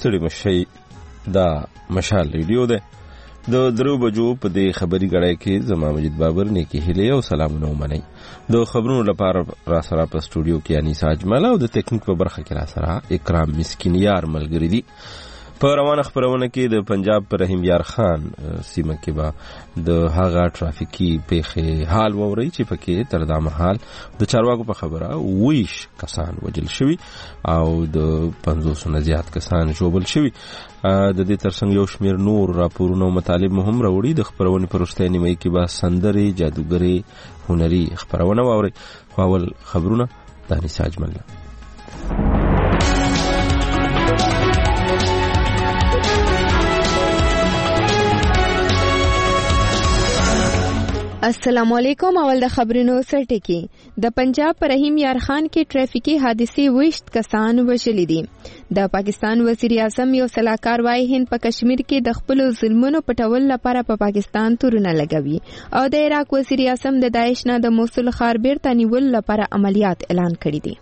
ستړي مشي دا مشال ریډیو ده. د 3 بجو په دې خبري غړای کې زما مجید بابر نه کې هلي او سلامونه ومني. د خبرونو لپاره را سره په سټوډیو کې انیس اجمل او د ټیکنیک په برخه کې را سره اکرام مسکینیار ملګری دي. په روانه خبرونه کې د پنجاب پر رحیم یار خان سیمه کې با د هغه ټرافیکي پیښې حال ووري چې پکې تر دا مهال د چارواکو په خبره 20 کسان وجل شوي او د 500 نه زیات کسان ژوبل شوي. د دې ترڅنګ یو شمیر نور راپورونه او مطالب مهم راوړي. د خبرونې پر وروستۍ نیمه کې با سندري جادوګري هنري خبرونه واوري. اول خبرونه دانی ساجمل. السلام علیکم. اول د خبرونو سرټکی. د پنجاب پر رحیم یار خان کې ټریفیکي حادثې 20 کسان وژلي دي. د پاکستان وزیر اعظم یو سلاکار وايي هند په کشمیر کې د خپل ظلمونو پټول لپاره په پاکستان تورونه لګوي او د عراق وزیر اعظم د داعش نه د موصل ښار بیرته نیول لپاره عملیات اعلان کړي دي.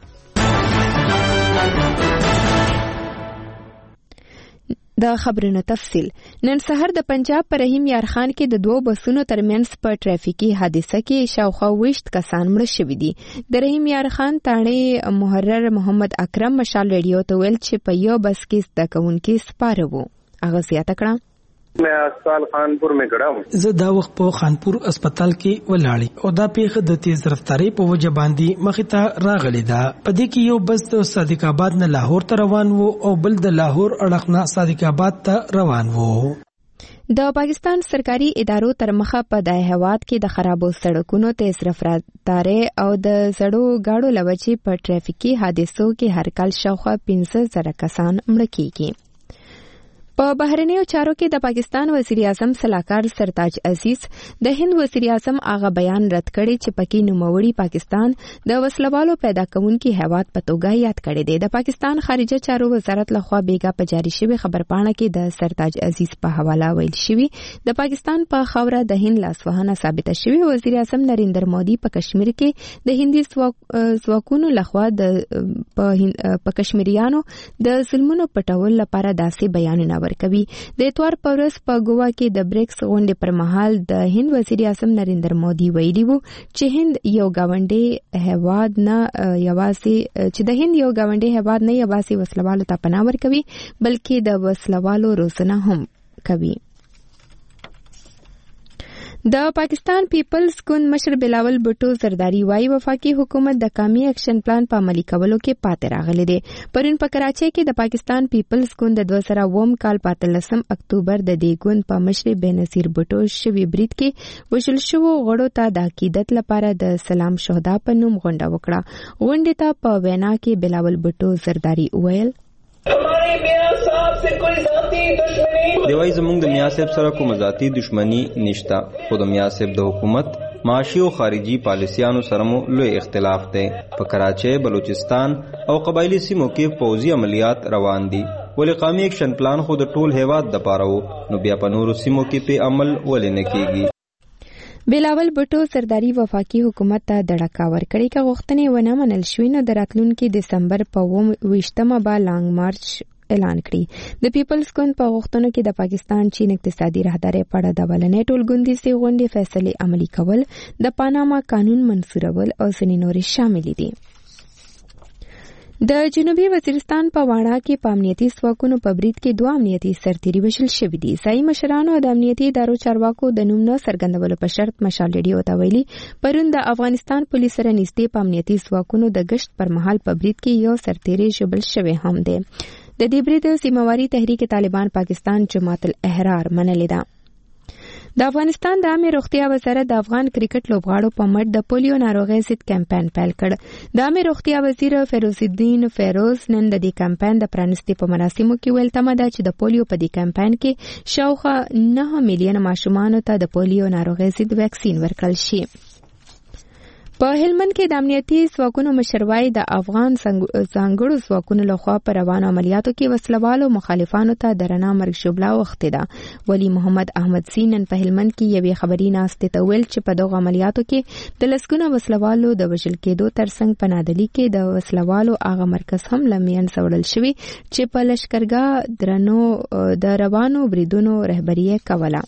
د خبرونو تفصیل. نن سحر د پنجاب پر رحیم یار خان کې د 2 بسونو ترمنځ په ټریفیکي حادثه کې شاوخوا 20 کسان مړه شوي دي. د رحیم یار خان تاڼې محرر محمد اکرم مشال ریډیو ته ویل چې په یو بس کې زده کوونکي سپاره وو. هغه زیاته کړه मैं अस्पताल खानपुर में खड़ा हूँ. زه دا وخت په خانپور اسپیټال کې ولاړی او دا پیښه د تیز رفتارۍ په وجه باندې مخې ته راغلی ده. په دې کې یو بس د صادق آباد نه لاهور ته روان وو او بل د لاهور اړخ نه صادق آباد ته روان وو. د پاکستان سرکاري ادارو تر مخه په د هیواد کې د خرابو سړکونو تیز رفتارۍ او د زړو گاډو لوجې په ټریفیکي حادثو کې هر کال شاوخوا 15,000 کسان مړه کیږي. په بهرنیو چارو کې د پاکستان وزیر اعظم سلاکار سرتاج عزیز د هند وزیر اعظم هغه بیان رد کړي چې پکې نوموړي پاکستان د وسلوالو پیدا کوونکي هیواد په توګه یاد کړي دي. د پاکستان خارجه چارو وزارت لخوا بیګا په جاری شوی خبرپاڼه کې د سرتاج عزیز په حواله ویل شوی د پاکستان په خوره د هند لاسوهنه ثابته شوی. وزیر اعظم نریندر مودي په کشمیر کې د هندي ځواکونو لخوا په کشمیریانو د ظلمونو پټول لپاره داسې بیانونه ورکوي. د اتوار په ورځ په ګوا کې د بریکس غونډې پر مهال د هند وزیر اعظم نریندر مودي ویلي وو چې هند یو گاونډي هیواد نه یوازې وسلوالو ته پناه ورکوي بلکې د وسلوالو روزنه هم کوي. د پاکستان پیپلز ګوند مشر بلاول بھټو زرداری وايي وفاقي حکومت د قومي اکشن پلان په عملي کولو کې پاتې راغلی دی. پرون په کراچۍ کې د پاکستان پیپلز ګوند د 2009 کال 15 اکتوبر د دې ګوند په مشر بنظیر بھټو شوی برید کې وژل شوو غړو ته د عقیدت لپاره د سلام شهدا په نوم غونډه وکړه. غونډې ته په وینا کې بلاول بھټو زرداری ویل دیوای زمونږ د میاں صاحب سره کوم ذاتی دشمنی نشتا خو د میاں صاحب د حکومت معاشي او خارجي پالیسیانو سره مو لوی اختلاف دی. په کراچۍ بلوچستان او قبایلی سیمو کې فوجي عملیات روان دي ولې قومي اکشن پلان خو د ټول هیواد د پاره وو نو بیا په نورو سیمو کې په عمل ولې نه کیږي. بلاول بھټو زرداری وفاقي حکومت ته دړکا ورکړي چې غوښتنې ونه منل شوې نو د راتلونکي دسمبر په 28مه با لانګ مارچ اعلان کړي. د پیپلز ګوند په غوښتنو کې د پاکستان چین اقتصادي راهدارۍ په اړه د ولنې ټولګوندیزې غونډې فیصلې عملي کول، د پاناما قانون منسورول او ځینې نورې شامل دي. د جنوبي وزیرستان په واڼه کې په امنیتي ځواکونو په برید کې 2 امنیتي سرتیري وژل شوي دي. ځایي مشرانو د امنیتي ادارو چارواکو د نوم نه څرګندولو په شرط مشال ریډیو ته ویلي پرون د افغانستان پولیس سره نږدې په امنیتي ځواکونو د گشت پر مهال په برید کې یو سرتیري ژوبل شوی هم دی. د دې برید ذمہواری تحریک طالبان پاکستان جماعت الاحرار منلې ده. د افغانستان د عامه روغتیا وزارت د افغان کرکټ لوبغاړو په مټ د پولیو ناروغۍ ضد کمپاین پیل کړ. د عامه روغتیا وزیر فیروز الدین فیروز نن د دې کمپاین د پرانیستي په مراسمو کې ویل تمه ده چې د پولیو په دې کمپاین کې شاوخوا 9 میلیون ماشومان ته د پولیو ناروغۍ ضد ویکسین ورکړل شي. په هلمند کې د امنیتي ځواکونو مشروي د افغان ځانګړو ځواکونو لخوا پر روانو عملیاتو کې وسلوالو مخالفانو ته درنه مرګ شوبله وختې ده. ولی محمد احمد سینن په هلمند کې یوې خبري ناستې ته ویل چې په دغه عملیاتو کې د لسګونو وسلوالو د وژل کېدو ترڅنګ په نادلي کې د وسلوالو هغه مرکز هم له منځه وړل شوی چې په لشکرګاه درنو د روانو بریدونو رهبري کوله.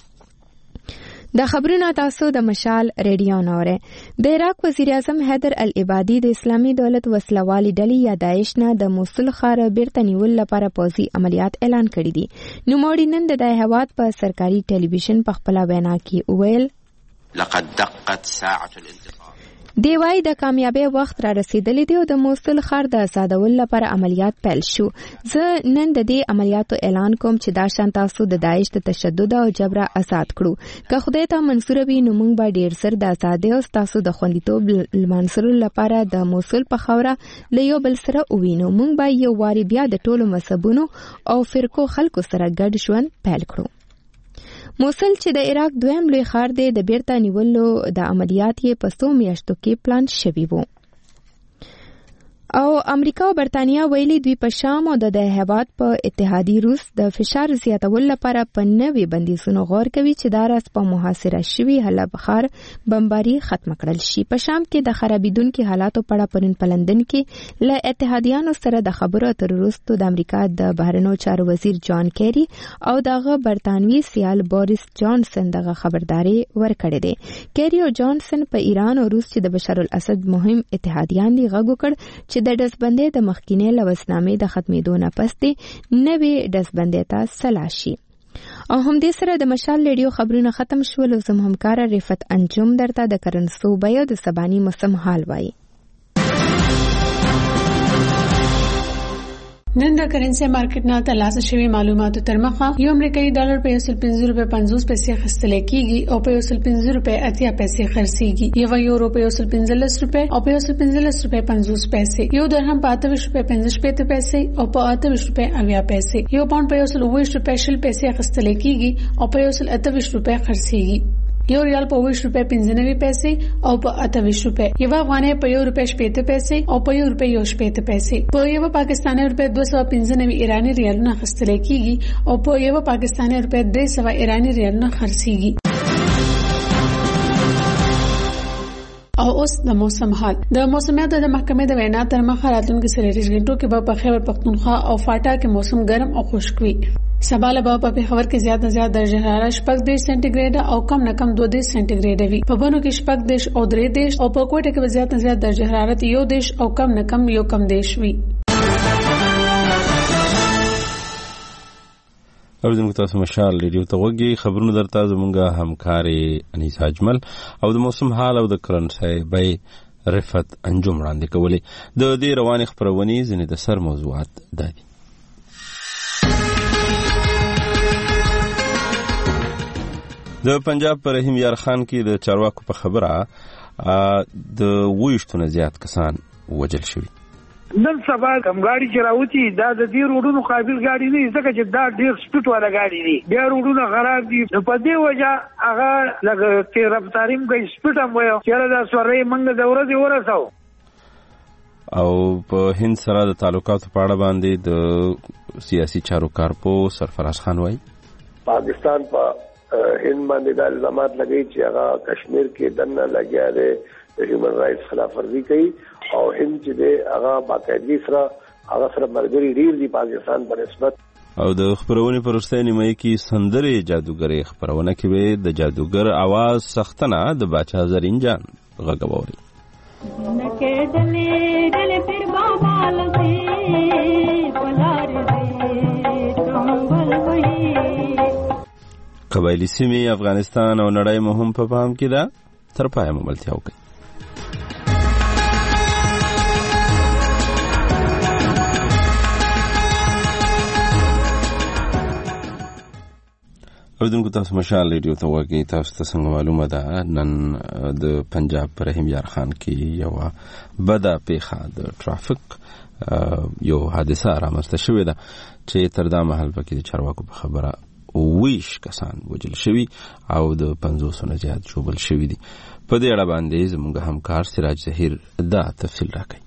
د خبرونو تاسو د مشال ریډیو نوره. د عراق وزیر اعظم حیدر العبادي د اسلامي دولت وسلوالي ډلې یا داعش نه د موصل ښار بیرته نیولو لپاره پوځي عملیات اعلان کړي دي. نوموړي نن د هیواد په سرکاري ټلویزیون په خپل وینا کې ویل لقد دقت ساعة الانتقام. دی وايي د کامیابی وخت را رسیدلی دی او د موصل ښار د آزادولو لپاره عملیات پیل شو. زه نن د دې عملیاتو اعلان کوم چې دا شان تاسو د داعش د تشدد او جبره آزاد کړو. که خدای ته منصور وي نو موږ به ډیر سر د آزادۍ او تاسو د خوندیتوب منصور لپاره د موصل په خوره له یو بل سره ووینو. موږ به یو واري بیا د ټولو مذهبونو او فرقو خلکو سره ګډ ژوند پیل کړو. موصل چې د عراق دویم لوی ښار دی د بیرته نیولو د عملیات یې په 100 میاشتو کې پلان شوی وو. او امریکا او برتانیا ویلي دوی په شام او د هیواد په اتحادي روس د فشار زیاتولو لپاره په نوي بندیزونو غور کوي چې دا راز په محاصره شوی حلب ښار بمباري ختم کړل شي. په شام کې د خرابیدونکو حالاتو په اړه پرون په لندن کې له اتحادیانو سره د خبرو اترو وروسته د امریکا د بهرنیو چارو وزیر جان کیری او دغه برتانوي سیال بوریس جانسن دغه خبرداري ورکړې ده. کیری او جانسن په ایران او روس چې د بشار الاسد مهم اتحادیان دي غږ وکړ چې د دسبندۍ د مخکینی لوسنامې د ختمېدو نه پس دی نوې دسبندۍ ته سلا شي. او همدې سره د مشال ریډیو خبرونه ختم شول او زم همکار رفت انجم درته د کرنسو بیو د سبانی موسم حال وایي. نن د کرنسي مارکیټ نه ترلاسه شوی معلوماتو تر مخه یو امریکایي ډالر په 1.50 پیسې خرڅل کیږي او په 1.50 پیسې خرڅيږي. یو یورو په 1.15 او په 1.15 50 پیسې. یو درهم په 28.50 پیسې او په 28.80 پیسې. یو پاوند په 1.20 پیسې خرڅل کیږي او په 1.28 خرڅيږي. یو ریال په 20.95 پیسې او په 28 یو افغانۍ په 1.80 پیسې او په 1.80 پیسې. په یو پاکستاني روپیا 295 ایرانی ریالونه خرڅل کیږي او په یو پاکستاني روپیا 300 ایرانی ریالونه خرڅيږي. او اوس د موسم حال. د موسمیات د محکمې د وینا تر مخه راتلونکي 30 غنټو کې به په خیبر پختونخوا او فاټا کې موسم ګرم او خشک وي. سبا له په پیښور کې زیات نه زیات درجه حرارت 14 سانتیګریډ او کم نه کم 2 سانتیګریډ وي. په بنو کې 14 او 3 او په کوټه کې زیات نه زیات درجه حرارت 1 او کم نه کم 1 وي. اوریدونکو تاسو مشال ریډیو ته وګورئ. خبرونه درته زموږه همکاري انیسا اجمل او د موسم حال او د کرنسي بای رفت انجم وړاندې کولې. د دې روانې خبرونې ځینې د سر موضوعات دي. د پنجاب پر رحیم یار خان کې د چارواکو په خبره د 20 نه زیات کسان وژل شوي. نن سبا کوم گاڑی چې راوتی دا د دې روډونو قابل گاڑی نه ځکه چې دا ډیر سپیډ والا گاڑی دی. بیا روډونه خراب دي. په دې وجه هغه لږ کې رفتاریم کوي سپیډ هم وایي چې دا سورې منګه د ورځې ورساو. او په هند سره د تعلقاتو په اړه باندې د سیاسي چارو کارپو سرفراز خان وایي پاکستان په هند باندې د الزامات لګي چې هغه کشمیر کې دنه لګیا دی د هیومن رائټس خلاف ورزي کوي او هند چې دی هغه باقاعدګي سره مرګري ریل دی پاکستان په نسبت. او د خبرونې پر وروستۍ نیمه کې سندرې جادوګرې خبرونه کې به د جادوګر आवाज سختنه د باچا زرین جان غږوري. قبایلی سیمې افغانستان او نړۍ مهم په پام کې ده. تر پایه مملتیا وکړي. اوریدونکو تاسو مشال ریډیو ته وګورئ. تاسو ته څنګه معلومه ده نن د پنجاب پر رحیم یار خان کې یو بده پیښه د ټرافیک یو حادثه رامنځته شوې ده چې تر دا مهال پکې د چارواکو په خبره 20 کسان وژل شوي او د 500 نه زیات ژوبل شوي دي. په دې اړه باندې زموږ همکار سراج ظهیر دا تفصیل راکوي.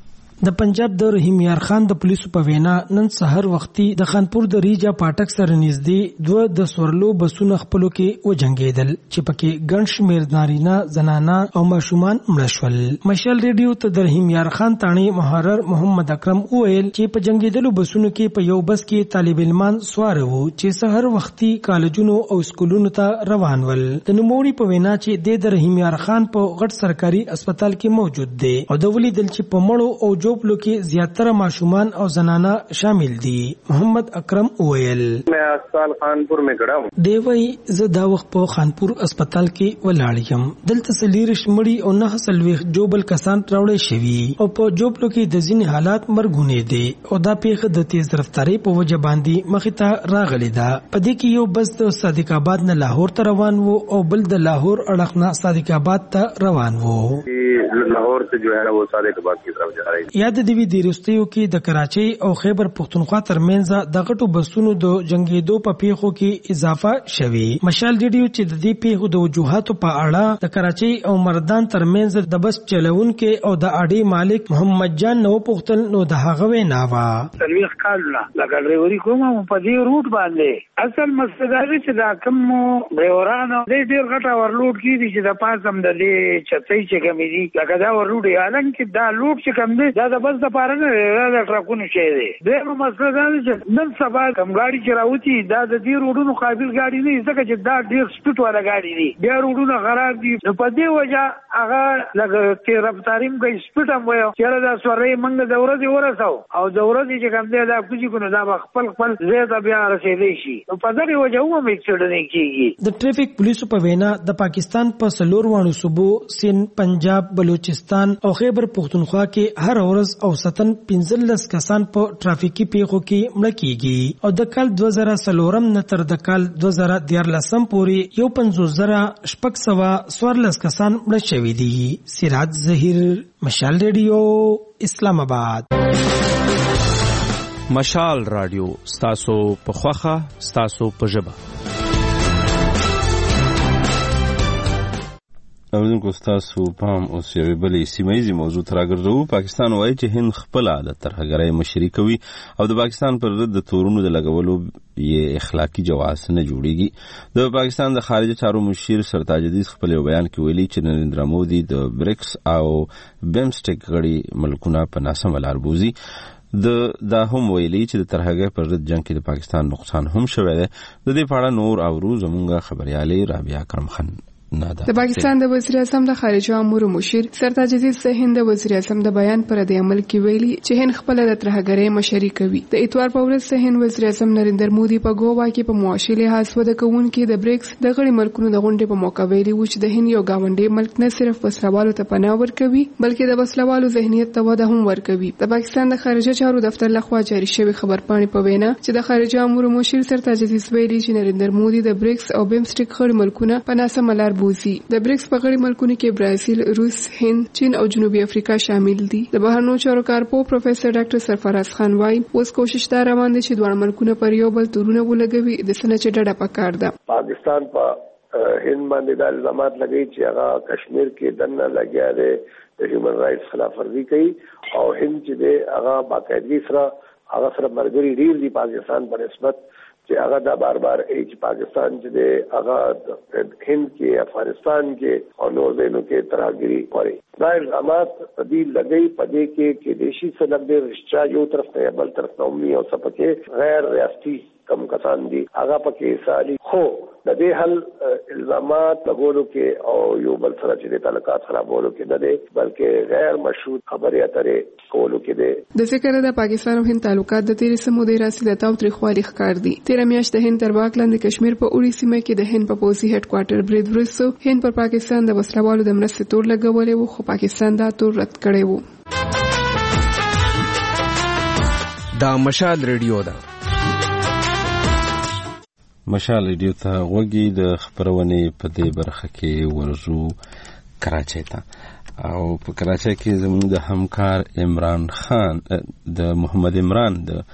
د پنجاب د رحیم یار خان د پولیسو په وینا نن سحر وختي د خانپور د ریجا پاټک سره نږدې دوه د سورلو بسونه خپلو کې وجنګېدل چې پکې ګڼ شمېر نارینه زنانه او ماشومان مړه شول. مشال ریډیو ته د رحیم یار خان تاڼې محرر محمد اکرم وویل چې په جنګېدلو بسونو کې په یو بس کې طالب علمان سوار وو چې سحر وختي کالجونو او سکولونو ته روان ول. د نوموړي په وینا چې د رحیم یار خان په غټ سرکاري هسپتال کې موجود دی او د ولیدل چې په مړو او جوپلو کې زیاتره ماشومان او زنانه شامل دي. محمد اکرم وویل میں اسپتال خانپور میں کڑا ہوں. دی وی زه دا وخت په خانپور هسپتال کې ولاړ یم. دلته سلیریش مړی او 9 جوبل کسان راوړل شوي او په جوپلو کې د ځینې حالات مرګونه دي او دا پیښه د تیز رفتارۍ په وجه باندې مخې ته راغلې ده. په دې کې یو بس د صادق آباد نه لاهور ته روان وو او بل د لاهور اړخ نه صادق آباد ته روان وو. لاہور سے جو ہے وہ صادق آباد کی طرف جا رہی ہے. یاد دی وی دیرستیو کې د کراچۍ او خیبر پختونخوا ترمنځ د غټو بسونو د جنگیدو په پیښو کې اضافه شوی. مشال ریډیو چې د دې پیښو د وجوهاتو په اړه د کراچۍ او مردان ترمنځ د بس چلونکو او د اډې مالک محمد جان نو پختل نو د هغه وینا وا تلويخ کالونه لکه ډرایوري کوم په دې روټ باندې اصل مسله دا چې دا کوم ډرایورانو ډېر غټه ورلوډ کیږي چې د پاسم د دې چتای چې کومې دي لکه دا ورلوډ اعلان کې دا لوډ چې کوم دی دا د بس د پاره نه دا ټرکونه شي دي. دغه مسله دا چې نن سبا کوم ګاډي چې راوتی دا د دې روډونو قابل ګاډي نه ځکه چې دا ډېر سپیډ والا ګاډي دي. بیا روډونه خراب دي په دې وجه هغه لکه چې رفتاریم کوي سپیډ هم وایو چې دا سورې منګه د ورځې ورساو او د ورځې چې کوم دی دا کوجی کو نه دا خپل زیاته بیا رسېدلی شي په دې وجه هم اکسیډنټ کیږي. د ټریفیک پولیسو په وینا د پاکستان په سلوروانو صوبو سند پنجاب بلوچستان او خیبر پختونخوا کې هر ورځ اوسطن 15 کسان په ټرافیکي پیښو کې مړه کیږي او د کال 2004 نه تر د کال 2014 پورې 15,614 کسان مړه شوي دي. سراج ظهیر مشال ریډیو اسلام آباد. مشال رادیو ستاسو په خوخه ستاسو په ژبه. اوریدونکو ستاسو پام اوس یوې بلې سیمهیزې موضوع ته راګرځوو. پاکستان وایي چې هند خپله د ترهګرۍ مشري کوي او د پاکستان پر ضد د تورونو د لګولو یې اخلاقي جواز نه جوړیږي. د پاکستان د خارجه چارو مشیر سرتاج عزیز خپل یو بیان کې ویلي چې نریندرا مودي د بریکس او بیمسټیک غړي ملکونه په ناسمه لار بوزي. دا هم ویلي چې د ترهګرۍ پر ضد جنگ کې د پاکستان نقصان هم شوی دی. د دې په اړه نور اورو زموږ خبريالې رابعه کرمخان. د پاکستان د وزیر اعظم د خارجه امور مشیر سرتاج عزیز د هند وزیر اعظم د بیان پر د عمل کې ویلي چې هند خپل د ترهګرۍ مشري کوي. د اتوار په ورځ د هند وزیر اعظم نریندر مودي په ګوا کې په معاشي لحاظ وده کوونکي د بریکس د غړي ملکونو د غونډې په موقع ویلي و چې د هند یو گاونډي ملک نه صرف وسلوالو ته پناه ورکوي بلکې د وسلوالو ذهنیت ته وده هم ورکوي. د پاکستان د خارجه چارو دفتر لخوا جاری شوی خبرپاڼې په وینا چې د خارجه امور مشیر سرتاج عزیز ویلي چې نریندر مودي د بریکس او بیمسټیک غړي ملکونه په ناسمه لار بوزي. د بریکس په غړي ملکونو کې برازیل، روس، هند، چین او جنوبي افریقا شامل دي. د بهرنیو چارو کارپو پروفیسور ډاکټر سرفراز خان وايي اوس کوشش دا روان دي چې دواړه ملکونه پر یو بل تورونه ولګوي د سنه چې ډډه پکار ده. پاکستان په هند باندې د الزامات لګي چې هغه کشمیر کې دنه لګیا دی د هیومن رائټس خلاف ورزي کوي او هند چې دی هغه باقاعدګي سره مرګري ډیر دی پاکستان په نسبت چې هغه دا بار ایج پاکستان چې دی هغه هند کې افغانستان کې او نور ځایونو کې ترهګري کوي. دا الزامات دې لګي پدې کې دیشي سره د رشتہ یو طرف ته بل طرف ته عمومي او سپکه غیر ریاستي کم کسان دي هغه پکې سالي خو د دې حل الزامات لګولو کې او یو بل سره چې تعلقات خرابولو کې نه دي بلکې غیر مشروط خبرې اترې کولو کې دي. د ذکر د پاکستان او هند تعلقات د تیرې سمودې راسي او تاریخوالي ښکار دي. تیر میاشت د هند تر واک لاندې کشمیر په اوړي سیمه کې د هند په پوځي هډ کوارټر برید ورسو هند پر پاکستان د وسلوالو د مرستې تور لګولې وو خو پاکستان دا تور رد کړی وو. دا مشال ریډیو ده. مشال ریډیو ته غوږی د خبرونې په دې برخه کې ورزو کراچۍ ته او په کراچۍ کې زموږ د همکار عمران خان د محمد عمران د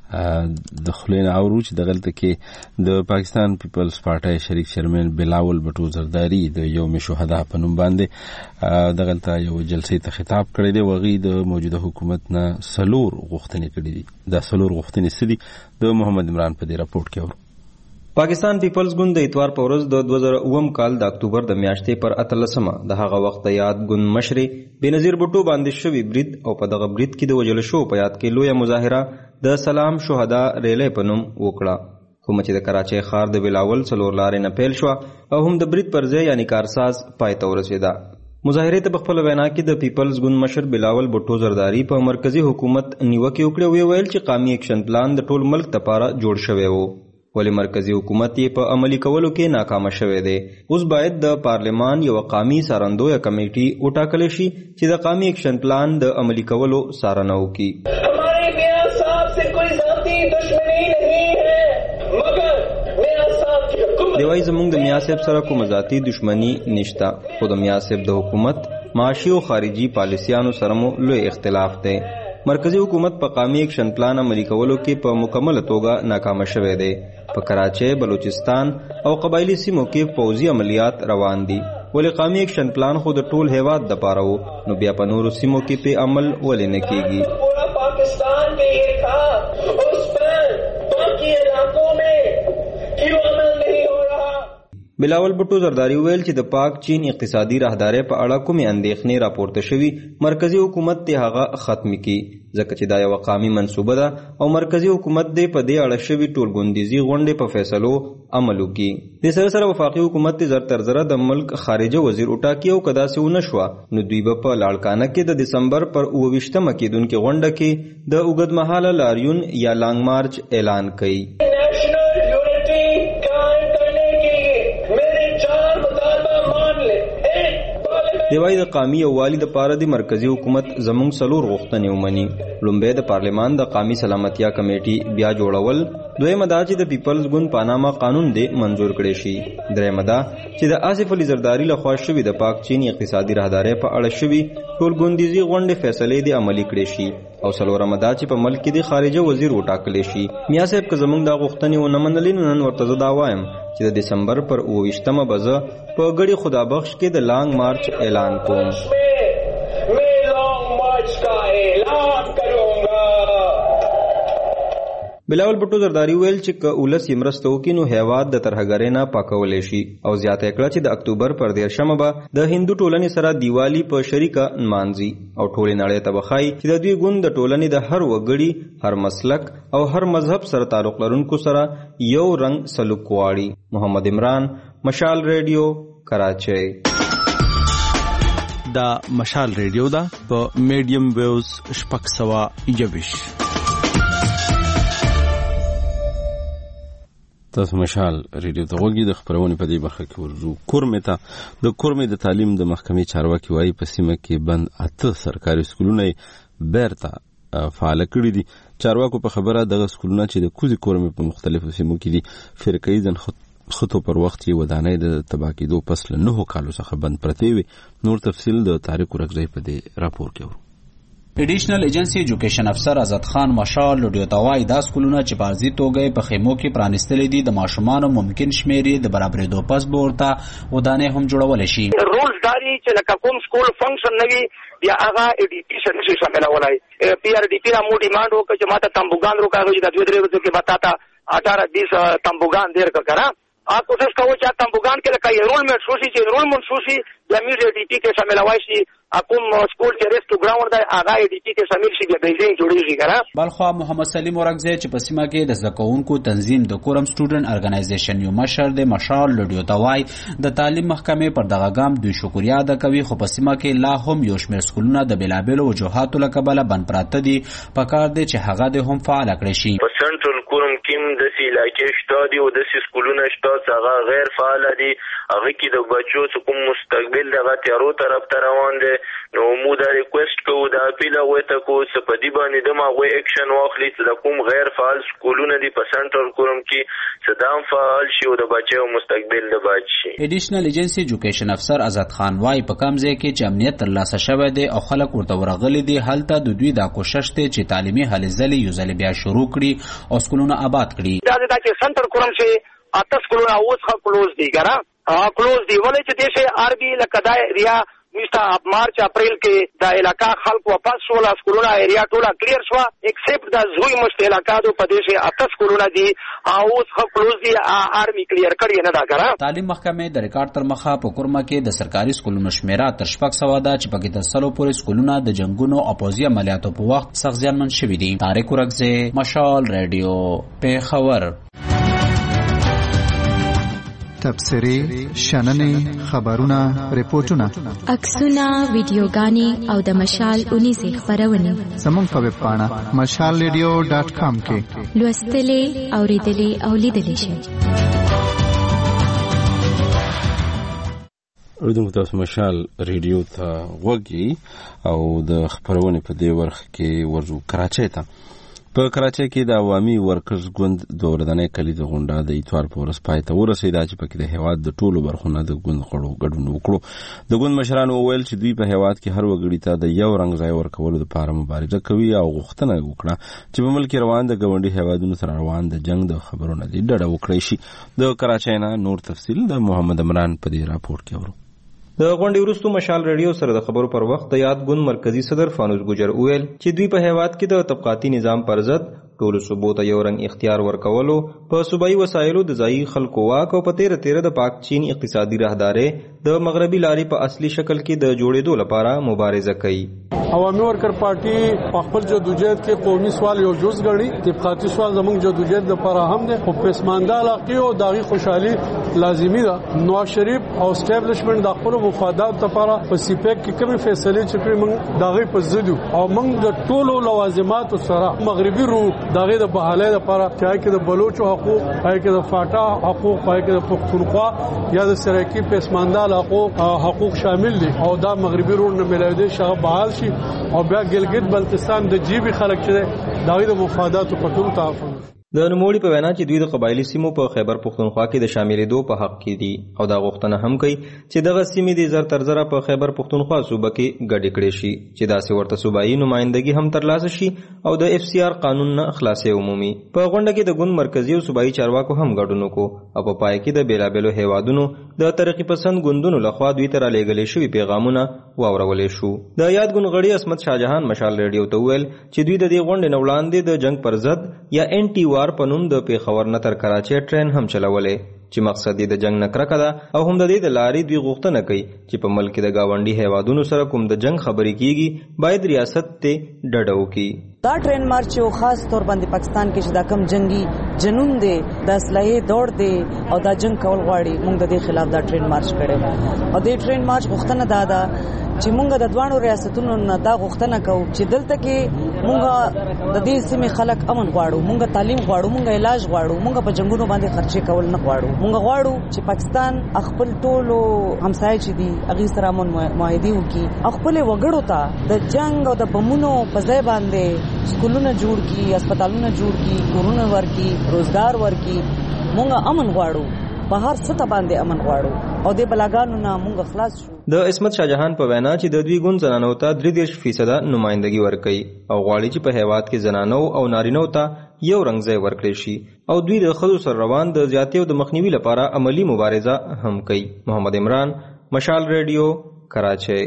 د خلینو اورو چې دغلته کې د پاکستان پیپلز پارټي شریک چیرمن بلاول بټو زرداری د یوم شهدا په نوم باندې دغلته یو جلسې ته خطاب کړی دی. وغي د موجوده حکومت نه سلور غوښتنې کړې دي. دا سلور غوښتنې سدي د محمد عمران په دې راپورټ کې ورو. پاکستان پیپلز ګوند د اتوار په ورځ د 2009 کال د اکتوبر د میاشتې پر 13 د هغه وخت د یاد ګوند مشر بنظیر بټو باندې شوی برید او په دغه برید کې د وجل شو په یاد کې لویه مظاهره د سلام شهدا ریلی په نوم وکړه، کوم چې د کراچۍ ښار د بلاول څلور لارې نه پیل شو او هم د برید پر ځای یعنی کارساز پای ته ورسېده. مظاهرې ته په خپل وینا کې د پیپلز ګوند مشر بلاول بټو زرداری په مرکزی حکومت نیوکه وکړه او ویل چې قومي اکشن پلان د ټول ملک لپاره جوړ شوی و، ولی مرکزی حکومت یې په عملی کولو کې ناکام شوی دی. اوس باید د پارلیمان یو قومي سارندویه کمیټي وټاکل شي چې د قومي اکشن پلان د عملی کولو څارنه وکړي. हमारे मियां साहब से कोई ذاتی دشمنی नहीं है मगर मियां साहब की हुकूमत دی وایي زموږ د میاں صاحب سره کوم ذاتی دشمنی نشته، خو د میاں صاحب د حکومت معاشي او خارجي پالیسیانو سره مو لوی اختلاف دی. مرکزی حکومت په قومي اکشن پلان عملی کولو کې په مکمل توګه ناکام شوی دی. په کراچۍ، بلوچستان او قبایلی سیمو کې پوځي عملیات روان دي، ولی قومي اکشن پلان خو د ټول هیواد د پاره وو، نو بیا په نورو سیمو کې په عمل ولې نه کیږي؟ पूरा पाकिस्तान में ये था उस पर बाकी इलाकों में क्यों अमल नहीं हो रहा؟ بلاول بټو زرداری ویل چې د پاک چین اقتصادي راهدارۍ په اړه کومې اندېښنې راپورته شوي مرکزی حکومت ته هغه ختم کړي، ځکه چې دا یو قومي منصوبه ده او مرکزی حکومت دې په دې اړه شوي ټولګوندیزي غونډې په فیصلو عمل وکړي. د سره سره وفاقي حکومت زر تر زره د ملک خارجه وزیر وټاکي او کدا سه ونه شو نو دوی په لاړکانه کې د دسمبر پر 28مه کېدونکې غونډه کې د اوږدمهاله لاریون یا لانګ مارچ اعلان کړي. دی وايي د قومي یووالي دپاره د مرکزي حکومت زموږ څلور غوښتنې ومني. لومبی د پارلمان د قومي سلامتیا کمیټي بیا جوړول، دویمه دا چې د پیپلز ګوند پاناما قانون دې منظور کړی شي، دریمه دا چې د آصف علي زرداری لخوا شوي د پاک چینی اقتصادي راهدارۍ په اړه شوي ټولګوندیزي غونډې فیصلې دې عملي کړې شي، او څلورمه دا چې په ملک کې د خارجه وزیر وټاکلی شي. میاں صاحب که زموږ دا غوښتنې ونه منلې نو نن ورته زه دا وایم چې د دسمبر پر 28مه به زه په ګړي خدابخش کې د لانګ مارچ اعلان کوم. بلاول بټو زرداری ویل چې که ولس یې مرسته وکړي نو هیواد د ترهګرۍ نه پاکولی شي، او زیاته کړه چې د اکتوبر پر 13مه به د هندو ټولنې سره دیوالی په شریکه نمانځي او ټولې نړۍ ته به ښایي چې د دوی ګوند د ټولنې د هر وګړي، هر مسلک او هر مذهب سره تعلق لرونکو سره یو رنګ سلوک غواړي. محمد عمران، مشال ریډیو، کراچۍ. دا مشال ریډیو دا په میډیم ویوز 621. تاسو مشال ریډیو ته وګورئ. د خبرونې په دې برخه کې ورځو کورمه ته د کورمه د تعلیم د محکمې چارواکي وايي په سیمه کې بند 8 سرکاري سکولونه بیرته فعال کړي دي. چارواکو په خبره دغه سکولونه چې د کوزي کورمه په مختلفو سیمو کې دي فرقې ځن خطو پر وخت یې ودانۍ د تباہ کېدو پس له 9 کالو څخه بند پرتې وي. نور تفصیل د طارق ورکزی په دې راپور کې ورو. ایډیشنل ایجنسی ایجوکیشن افسر آزاد خان مشال لډیو توای دا سکولونه چې بازي توګه په خیمو کې پرانستلې دي د ماشومان ممکن شمیرې د برابرېدو پس به ورته ودانې هم جوړول شي. رولز داري چې لکه کوم سکول فنکشن نوي بیا هغه ای ډی پی سره نشي شاملولای. پی ار ډی پی را مو ډیماند وکړي چې ماته تمبوګان روکاږي د 2 ورځې کې بتاتا 18-20 تمبوګان دیر کړه. آپ کوشش کرو چې تمبوګان کې لکه انرولمنٹ شو شي چې انرولمنٹ شو شي د میډیا ډی پی کې شاملوي شي. کوم سکول چې ریسټو ګراوند دی هغه ډی پی کې شامل شي د بیلډینګ جوړیږي کنه. بلخوا محمد سلیم ورغزی چې په سیمه کې د زکونکو تنظیم د کورم سټوډنټ ارګنایزیشن یو مشر د مشال لډیو توای د تعلیم محکمې پر دغه ګام دوی شکریا ادا کوي، خو په سیمه کې لا هم یو شمېر سکولونه د بلابلو وجوهاتو له کبله بند پراته دي. پکار دی چې هغه د هم فعال کړي شي. په سنټرل کورم کې تعلیم د سی علاقې شته دي او د سی سکولونه شته چې هغه غیر فعال دي هغه کې د بچو کوم مستقبل دغه تیارو طرف ته روان دي نو موږ دا ریکوست کوو د اپیل غوته کو چې په دې باندې د ماغوي اکشن واخلي چې د کوم غیر فعال سکولونه دي په سنټرل کوم کې صدام فعال شي او د بچو مستقبل د بچي ایډیشنل ایجنسی ایجوکیشن افسر آزاد خان وايي په کوم ځای کې چې امنیت ترلاسه شوی دی او خلک ورته ورغلي دي هلته د دوی دا کوشش دی چې تعلیمي هلې ځلې یو ځل بیا شروع کړي او سکولونه آباد کړي دا چې سنټر کوم چې اته سکولونه اوس خو کلوز دي ګره کلوز دی ولې چې دیشه عربي لکه دا ایریا میستا مارچ اپریل کې د علاقہ خلک واپس شول سکولونه ایریا ټوله کلیر شو ایکسپټ د زوی مشت علاقہ دو پدیشه اته سکولونه دي اوس خو کلوز دي آرمی کلیر کړی نه دا ګره تعلیم محکمې د ریکارډ تر مخه په کورما کې د سرکاري سکولونو شمیره تر 600 ده چې پکې د سلو پورې سکولونه د جنگونو او پوځي عملیاتو په وخت سخت زیانمن شوي دي طارق ورغزه مشال رادیو پیښور تبصری شننې خبرونه ریپورتونه عکسونه ویډیوګانې او د مشال 19 خبرونه زموږ په ویب پاڼه mashalradio.com کې لوستلې اوریدلې او لیدلې شئ. اردو تاسو مشال ریډیو ته وګورئ او د خبرونه په دې ورخ کې ورځو کراچۍ ته په کراچۍ کې د عوامي ورکرز ګوند د ورځنۍ کلیزه غونډه د اتوار په ورځ پای ته ورسېده چې پکې د هیواد د ټولو برخونو د ګوند غړو ګډون وکړو. د ګوند مشرانو وویل چې دوی په هیواد کې هر وګړي ته د یو رنګ ځای ورکولو لپاره مبارزه کوي او غوښتنه وکړه چې په ملک روان د ګاونډي هیوادونو سره روان د جنگ د خبرونو دي ډډه وکړي شي. د کراچۍ نه نور تفصیل د محمد عمران په دې راپور کې اورو. د غونډې وروسته مشال ریډیو سره د خبرو پر وخت د یاد ګوند مرکزی صدر فانوس ګجر وویل چې دوی په هیواد کې د طبقاتي نظام پر ضد ټولو صوبو ته یو رنګ اختیار ورکولو په صوبایي وسایلو د ځایي خلکو واک او په تیره د پاک چین اقتصادي راهدارې د مغربي لارې په اصلي شکل کې د جوړېدو لپاره مبارزه کوي. عوامي ورکر پارټي په خپل جدوجہد کې قومي سوال یو جز غړي طبقاتي سوال زموږ جدوجہد لپاره هم ده او پسمانده علاقې او داغي خوشحالي لازمي ده. نواز شریف او اسټابلیشمنت د خپل مفادات لپاره په سیپیک کې کومې فیصلې چې کړې موږ داغي په ضد او موږ د ټولو لوازمات سره مغربي رو داغه د بحاله لپاره چې کې د بلوچو حقوق پای کې د فاټا حقوق پای کې د پښتونخوا یا د سرایکی پسمانده حقوق شامل دي او دا مغربي رو نه ملایده شغه بحال شي او بیا ګلګت بلتستان د جیبي خلک چې داغه د مفادات په ټول تعامل د نوموړي په وینا چې دوی د قبایلی سیمو په خیبر پښتونخوا کې د شاملېدو په حق کې دي او دا غوښتنه هم کوي چې دغه سیمې د زر تر زره په خیبر پښتونخوا صوبه کې ګډې کړې شي چې داسې ورته صوبایي نمائندګي هم ترلاسه شي او د اف سی آر قانون نه خلاصې عمومي. په غونډه کې د ګوند مرکزی او صوبایي چارواکو هم ګډون وکړو او په پای کې د بیلابېلو هیوادونو د ترقی پسند ګوندونو لخوا دوی ته رالیږلې شوي پیغامونه واورولې شو. د یاد ګوند غړي عصمت شاهجهان مشال ریډیو ته وویل چې دوی د دې غونډې نه وړاندې د جنگ پر ضد یا انټي وار په نوم د پیښور نه تر کراچۍ ټرین هم چلولې چې مقصد یې د جنگ نه کرکه ده او هم د دې د لارې دوی غوښتنه کوي چې په ملک د گاونډي هیوادونو سره کوم د جنگ خبرې کیږي باید ریاست ته ډډه وکړي. دا ټرین مارچ او خاص طور باندې پاکستان کې چې دا کم جنگي جنون دی د اسلحې دور دی او دا جنگ کول غواړي موږ د دې خلاف دا ټرین مارچ کړو او د ټرین مارچ غوښتنه ده چې موږ د دوانو ریاستونو نه دا غوښتنه کوو چې دلته کې موږ د دې سیمې خلک امن غواړو موږ تعلیم غواړو موږ علاج غواړو موږ په جنگونو باندې خرچې کول نه غواړو موږ غواړو چې پاکستان خپل ټولو همسایه چې دي هغه سره معاهده وکړي خپل وګړو ته د جنگ او د بمونو په ځای باندې سکولونه جوړ کی هسپتالونه جوړ کی کورونه ورکی روزګار ورکی موږ امن غواړو په هر څه باندې امن غواړو او د بلاګانو نه موږ خلاص شو. د عصمت شاهجهان په وینا چې د دوی ګوند زنانو ته 33% نمائندګي ورکړي او غواړي چې په هیواد کې زنانو او نارینو ته یو رنګ ځای ورکړي شي او دوی د ښځو سره روان د زیاتې او د مخنیوي لپاره عملی مبارزه هم کوي. محمد عمران مشال ریډیو کراچۍ.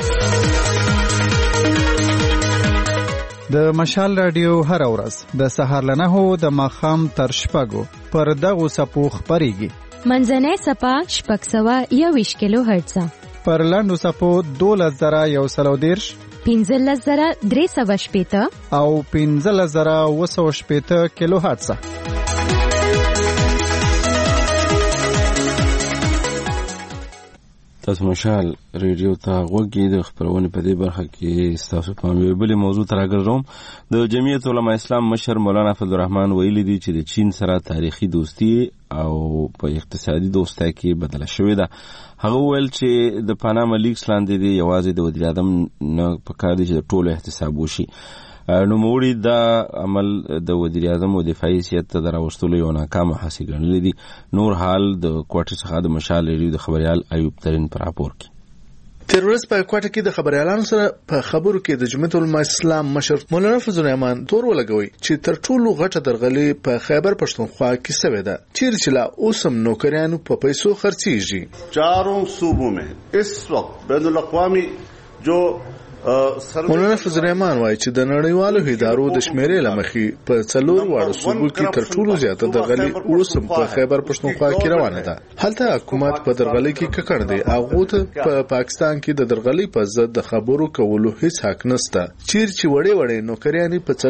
د مشال رادیو هر ورځ د سهار له 9 د ماښام تر 6 پر دغو څپو خپرېږي. منځنۍ څپه 621 کیلو هرتز پر لاندو څپو 12130 15380 او 15980 کیلو هرتز. تاسو مشال ریډیو ته غوږی د خبرونه په دې برخه کې تاسو په یو بل موضوع ترګرم. د جمعیت علماء اسلام مشر مولانا فضل الرحمن ویلي دي چې د چین سره تاریخي دوستي او په اقتصادي دوستۍ کې بدله شوې ده. هغه ویل چې د پاناما لیکس لاندې دی یوازې د وزیر اعظم نه پکار دي چې ټولو احتساب وشي. نو موړي دا عمل د وزیر اعظم او دفاعي سیاست ته راوستلو یو ناکامه هڅه ګڼل دي. نور حال د کوټې څخه د مشال ریډیو د خبريال ایوب ترين پر راپور کې تیرورس په کوټه کې د خبريالانو سره په خبرو کې د جمعیت علماء اسلام مشر مولانا فضل الرحمن تور ولګوي چې تر ټولو غټه درغلي په خیبر پښتونخوا کې سوي ده چې لا اوسم نوکریانو په پیسو خرڅيږي. چاروں صوبوں میں اس وقت بین الاقوامی جو مولانا فضل الرحمن وايي چې د نړیوالو ادارو د شمیرې لمخې په څلور واړو صوبو کې تر ټولو زیاته درغلي اوسم په خیبر پښتونخوا کې روانه ده. هلته حکومت په درغلي کې ککړ دی. هغه ته په پاکستان کې د درغلي په ضد د خبرو کولو هیڅ حق نشته. چې وړې نوکریانې په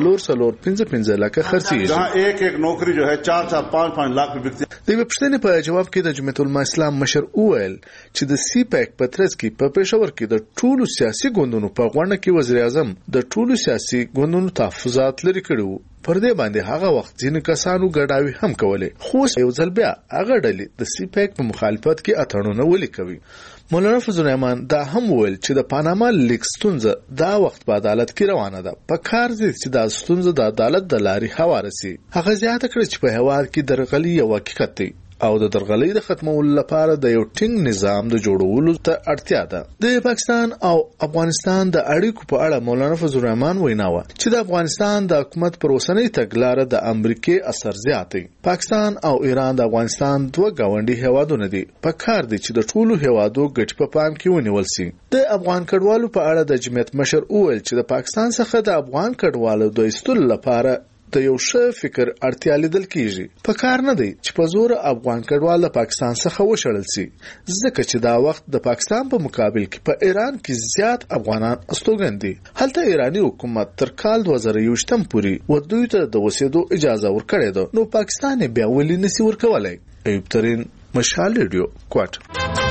4.5 لک خرڅيږي. جہاں ایک نوکری جو ہے 4-5 لاکھ په بکتی. د پښتنې په جواب کې د جمعیت علماء اسلام مشر وویل چې د سی پیک په ترڅ کې په پېښور کې د ټولو سیاسي ګوندونو په غونډه کې وزیر اعظم د ټولو سیاسي ګوندونو تحفظات لري کړو. پر دې باندې هغه وخت ځینې کسانو ګډاوي هم کولې. خو یو ځل بیا هغه ډلې د سی پیک په مخالفت کې اتړونه ولي کوي. مولانا فضل الرحمن دا هم ویل چې د پاناما لیکس ستونزه دا وخت په عدالت کې روانه ده. په کار دي چې دا ستونزه د عدالت د لارې هواره سي. هغه زیاته کړه چې په هواد کې درغلي یو حقیقت دی او د درغلي د ختمولو لپاره د یو ټینګ نظام د جوړولو ته اړتیا ده. د پاکستان او افغانستان د اړیکو په اړه مولانا فضل الرحمن ویناوه چې د افغانستان د حکومت پر اوسنۍ تګلارې د امریکای اثر زیات دی. پاکستان او ایران د افغانستان دوه گاونډي هیوادونه دي. په کار دي چې د ټولو هیوادو ګټې په پام کې ونیول شي. د افغان کډوالو په اړه د جمعیت مشر وویل چې د پاکستان څخه د افغان کډوالو د ایستلو لپاره د یو ښه فکر اړتیا لیدل کیږي. په کار نه دی چې په زور افغان کډوال د پاکستان څخه وشړل شي ځکه چې دا وخت د پاکستان په مقابل کې په ایران کې زیات افغانان استوګن دي. هلته ایرانی حکومت تر کال 2021 پورې ودوی ته د وسیدو اجازه ورکړې ده. نو پاکستان بیا ولې نسی ورکولای؟ ایوب ترين مشال ریډیو کوټ.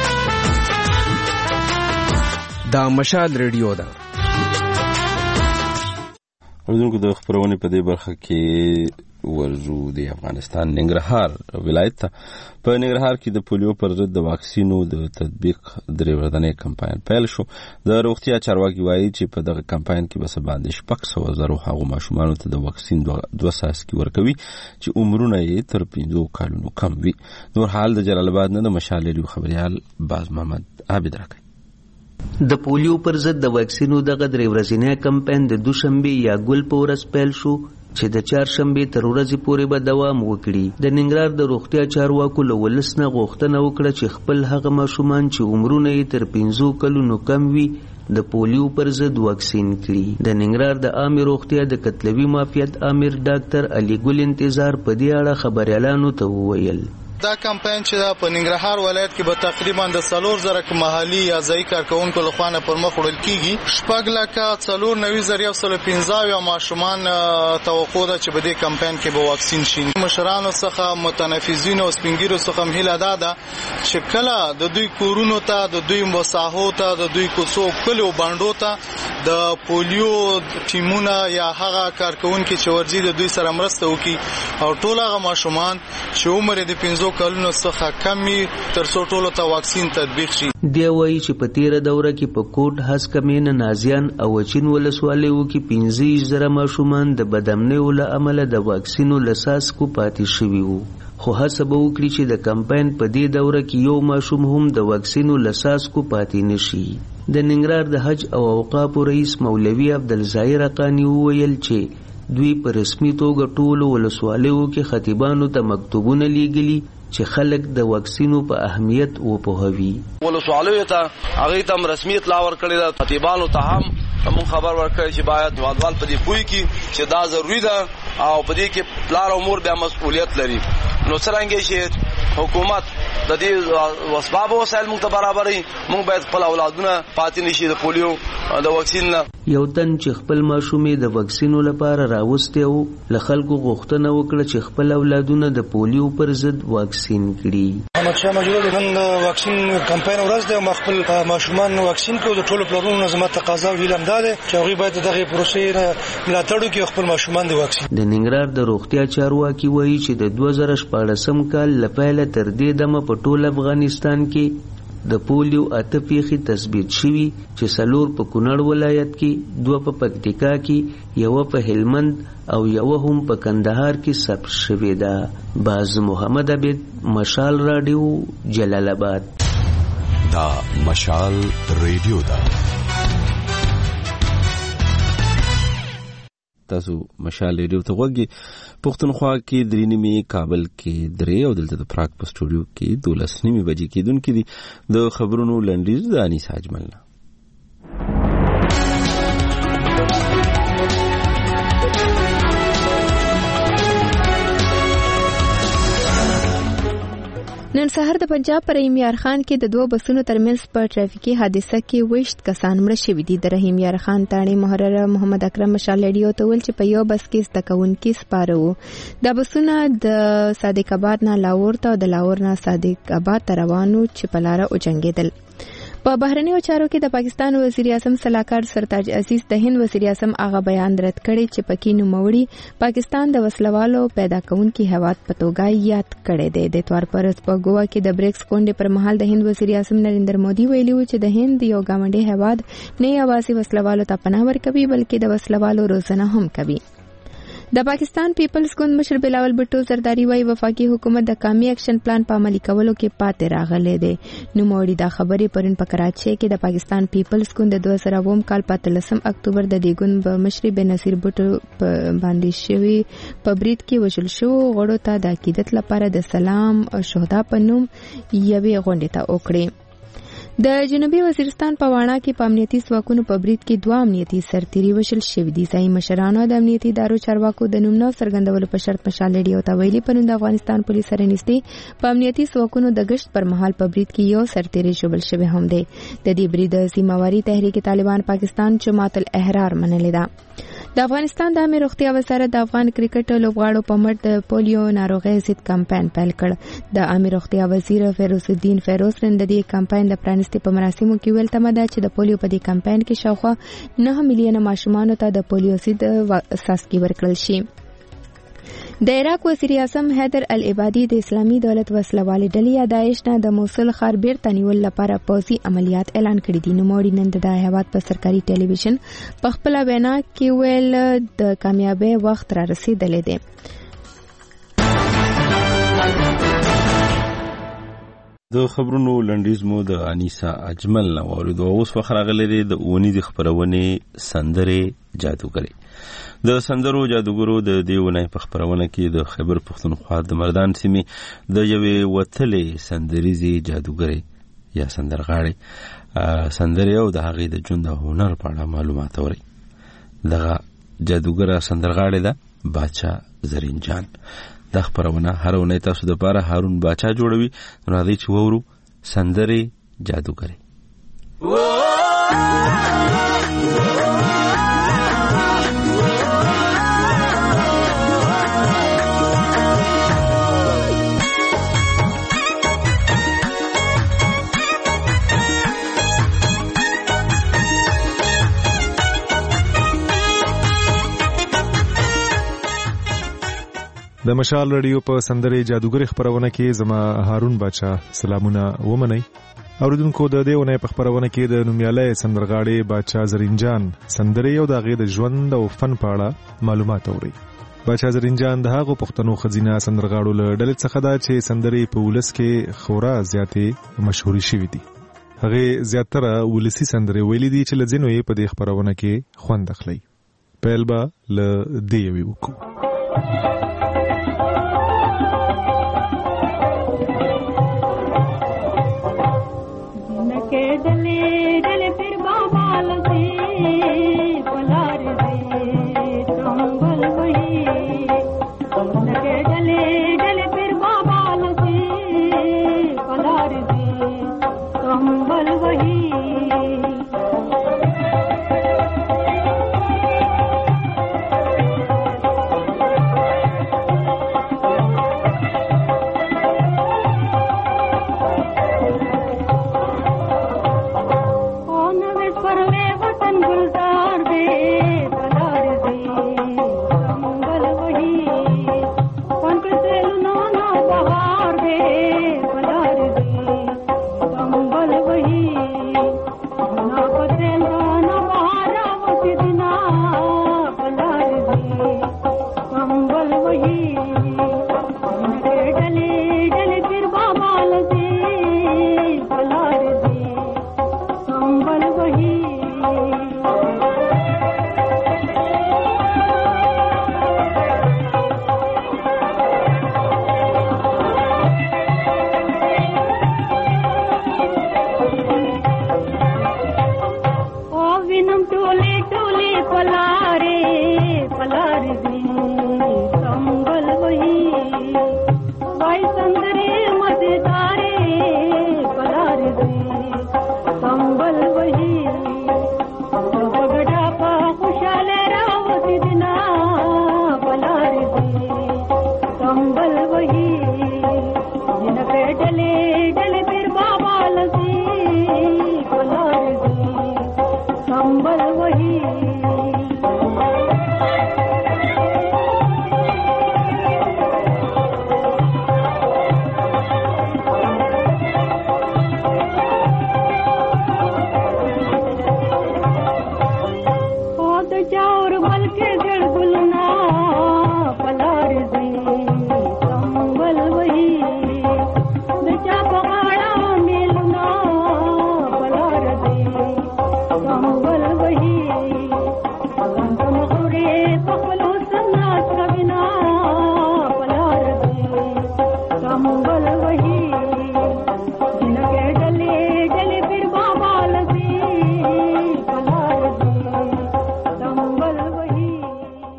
دا مشال ریډیو ده. اوردونکو د خبرونه په دې برخه کې ورزو د افغانستان ننګرهار ولایت ته. په ننګرهار کې د پولیو پر ضد د واکسینو د تطبیق درې ورځنی کمپاین پیل شو. د روغتیا چارواکي وایي چې په دغه کمپاین کې بس باندې 600,000 هغو ماشومانو ته د واکسین 2 ساسکي ورکوي چې عمرونه یې تر 15 کالونو کم وي. نور حال د جلال آباد نه د مشال ریډیو خبريال باز محمد عابد راکړي. د پولیو پر ضد د واکسینو دغه درې ورځنی کمپاین د دوشنبه یا ګل په ورځ پیل شو چې د چهارشنبه تر ورځې پورې به دوام وکړي. د ننګرهار د روغتیا چارواکو له ولس نه غوښتنه وکړه چې خپل هغه ماشومان چې عمرونه یې تر 15 کلونو کم وي د پولیو پر ضد واکسین کړي. د ننګرهار د عامه روغتیا د کتلوي معافیت امیر ډاکټر علي ګل انتظار په دې اړه خبريالانو ته وویل. دا کمپاین چې په ننګرهار ولایت کې به تقریبا د 4,000 محلي یا ځایي کارکونکو له خوا پر مخ وړل کیږي. 4,94,15 ماشومان توقع ده چې په دې کمپاین کې به واکسین شي. مشرانو څخه متنفذین او سپینګیرو څخه هم هیله ده چې کله د دوی کورونو ته د دوی مساحو ته د دوی کوڅو کلو باندې ته د پولیو ټیمونه یا هغه کارکونکو چې ورځي د دوی سره مرسته وکړي او ټول هغه ماشومان چې عمر د 15 کلونو څخه کمی تر څو ټولو ته واکسین تطبیق شي. دی وایي چې په تیره دوره کې په کوټ هسکمین نازیان او چین ولسوالیو کې 15,000 ماشومان د بدامنیو له امله د واکسینو لساس کو پاتې شوي وو. خو هڅه به وکړي چې د کمپاین په دې دوره کې یو ماشوم هم د واکسینو لساس کو پاتې نشي. د ننګرهار د حج او اوقاف رئیس مولوي عبدالظاهر اقانی وویل چې دوی په رسمي توګه ټولو ولسوالیو کې خطیبانو ته مکتوبونه لیږلي چې خلک د واکسینو په اهمیت وپوهوي. ولسوالیو ته هغه ته رسمي اطلاع ورکړې ده. خطیبانو ته هم موږ خبر ورکړی چې باید وادوال په دې پوي کې چې دا ضروری ده او په دې کې پلار او مور بیا مسؤلیت لري. نو څنګه چې حکومت د دې وسباب وسایل موږ ته برابرې موږ باید خپل اولادونه پاتې نشي د پولیو د واکسین نه. یو تن چې خپل ماشومې د واکسینو لپاره راوسته وو له خلکو غوښتنه وکړه چې خپل اولادونه د پولیو پر ضد واکسین کړي. محمد شاه مجرور نن واکسین کمپاین ورځ ده، خپل ماشومان واکسین کوو. د ټولو پلرونو زما تقاضا ویلم ده چې هغوی باید دغه پروسې ملاتړ وکړي، خپل ماشومان د واکسین. د ننګرهار د روغتیا چارواکي وایي چې د 2014 کال له پیله تر دې دمه په ټول افغانستان کې د پولیو 8 پیښې تثبیت شوي، چې 4 په کونړ ولایت کې، 2 په پکتیکا کې، 1 په هلمند او 1 هم په کندهار کې ثبت شوې ده. باز محمد عبید، مشال رادیو، جلال آباد. دا مشال ریډیو ده. تاسو مشال ریډیو ته غوږی. پښتونخوا کې 3:30 کابل کې 3 او دلته د پراګ په سټوډیو کې 12:30 بجې کېدونکې دي. د خبرونو لنډیز د انیس اجمل. نن سهار د پنجاب پر رحیم یار خان کې د 2 بسونو ترمنځ په ټرافیکي حادثه کې 20 کسان مړه شوي دي. د رحیم یار خان تاڼي محرر محمد اکرم مشال ریډیو ته ویل چې په یو بس کې زده کوونکي سپاره وو. دا بسونه د صادق آباد نه لاهور ته او د لاهور نه صادق آباد ته روانو چې په لاره وجنګېدل. په بهرنیو چارو کې د پاکستان وزیر اعظم سلاکار سرتاج عزیز د هند وزیر اعظم هغه بیان رد کړی چې پکې نوموړي پاکستان د وسلوالو پیدا کوونکي هیواد په توګه یاد کړی دی. د اتوار پر ورځ په ګوا کې د بریکس غونډې پر مهال د هند وزیر اعظم نریندر مودي ویلي و چې د هند یو ګاونډي هیواد نه یوازې وسلوالو ته پناه ورکوي بلکې د وسلوالو روزنه هم کوي. د پاکستان پیپلز ګوند مشر بلاول بټو زرداری وايي وفاقي حکومت د قومي اکشن پلان په عملي کولو کې پاتې راغلی دی. نوموړي دا خبرې پرون په کراچۍ کې د پاکستان پیپلز ګوند د 2000 کال په 13 اکتوبر د دې ګوند په مشر بنصیر بټو باندې شوی په برید کې وشل شو غړو ته د عقیدت لپاره د سلام شهدا په نوم یوې غونډې ته وکړي. د جنوبي وزیرستان په واڼه کې په امنیتي ځواکونو په برید کې 2 امنیتي سرتیري وشل شوي دي. ځایي مشرانو د امنیتي ادارو چارواکو د نوم نه څرګندولو په شرط مشال ریډیو ته ویلي پرون د افغانستان پولیس سره نږدې په امنیتي ځواکونو د گشت پر مهال په برید کې یو سرتیري شوبل شوی هم دی. د دې برید سیماواري تحریک طالبان پاکستان جماعت الاحرار منلې ده. د افغانستان د عامه روغتیا وزارت د افغان کرکټ لوبغاړو په مټ د پولیو ناروغۍ ضد کمپاین پیل کړ. د عامه روغتیا وزیر فیروز الدین فیروز نن د دې کمپاین د پرانیستي په مراسمو کې ویل تمه ده چې د پولیو په دې کمپاین کې شاوخوا 9 میلیونه ماشومانو ته د پولیو ضد څاڅکي ورکړل شي. د عراق وزیر اعظم حیدر العبادي د اسلامي دولت وسلوالې ډلې یا داعش نه د موصل ښار بیرته نیولو لپاره پوځي عملیات اعلان کړي دي. نوموړي نن د هیواد په سرکاري ټلویزیون په خپل وینا کې ویل د کامیابی وخت را رسیدلی دی. د خبرونو لنډیز مو د انیسا اجمل نه واورېدو. اوس وخت راغلی دی د اونۍ د خپرونې سندرې جادوګرۍ. د سندرو جادوګرو د دې اونۍ په خپرونه کې د خیبر پښتونخوا د مردان سیمې د یوې وتلې سندریزې جادوګرۍ یا سندرغاړې سندرې او د هغې د ژوند او هنر په اړه معلومات اورئ. دغه جادوګره سندرغاړې ده باچا زرین جان. دا خبرونه هر اونۍ تاسو د لپاره هارون باچا جوړوي. نو راځئ چې وورو سندرې جادوګرۍ. د مشال رادیو په سندرې جادوګرۍ خبرونه کې زما هارون باچا سلامونه ومنئ. اوریدونکو د دې ونې په خبرونه کې د نومیالۍ سندرغاړي باچا زرین جان سندرې او د هغې د ژوند او فن په اړه معلومات اورئ. باچا زرین جان د هغو پښتنو ښځینه سندرغاړو له ډلې څخه ده چې سندرې په ولس کې خورا زیاتې مشهورې شوې دي. هغې زیاتره ولسي سندرې ویلي دي چې له ځینو یې په دې خبرونه کې خوند اخلئ. پیل به له دې یوې وکړو.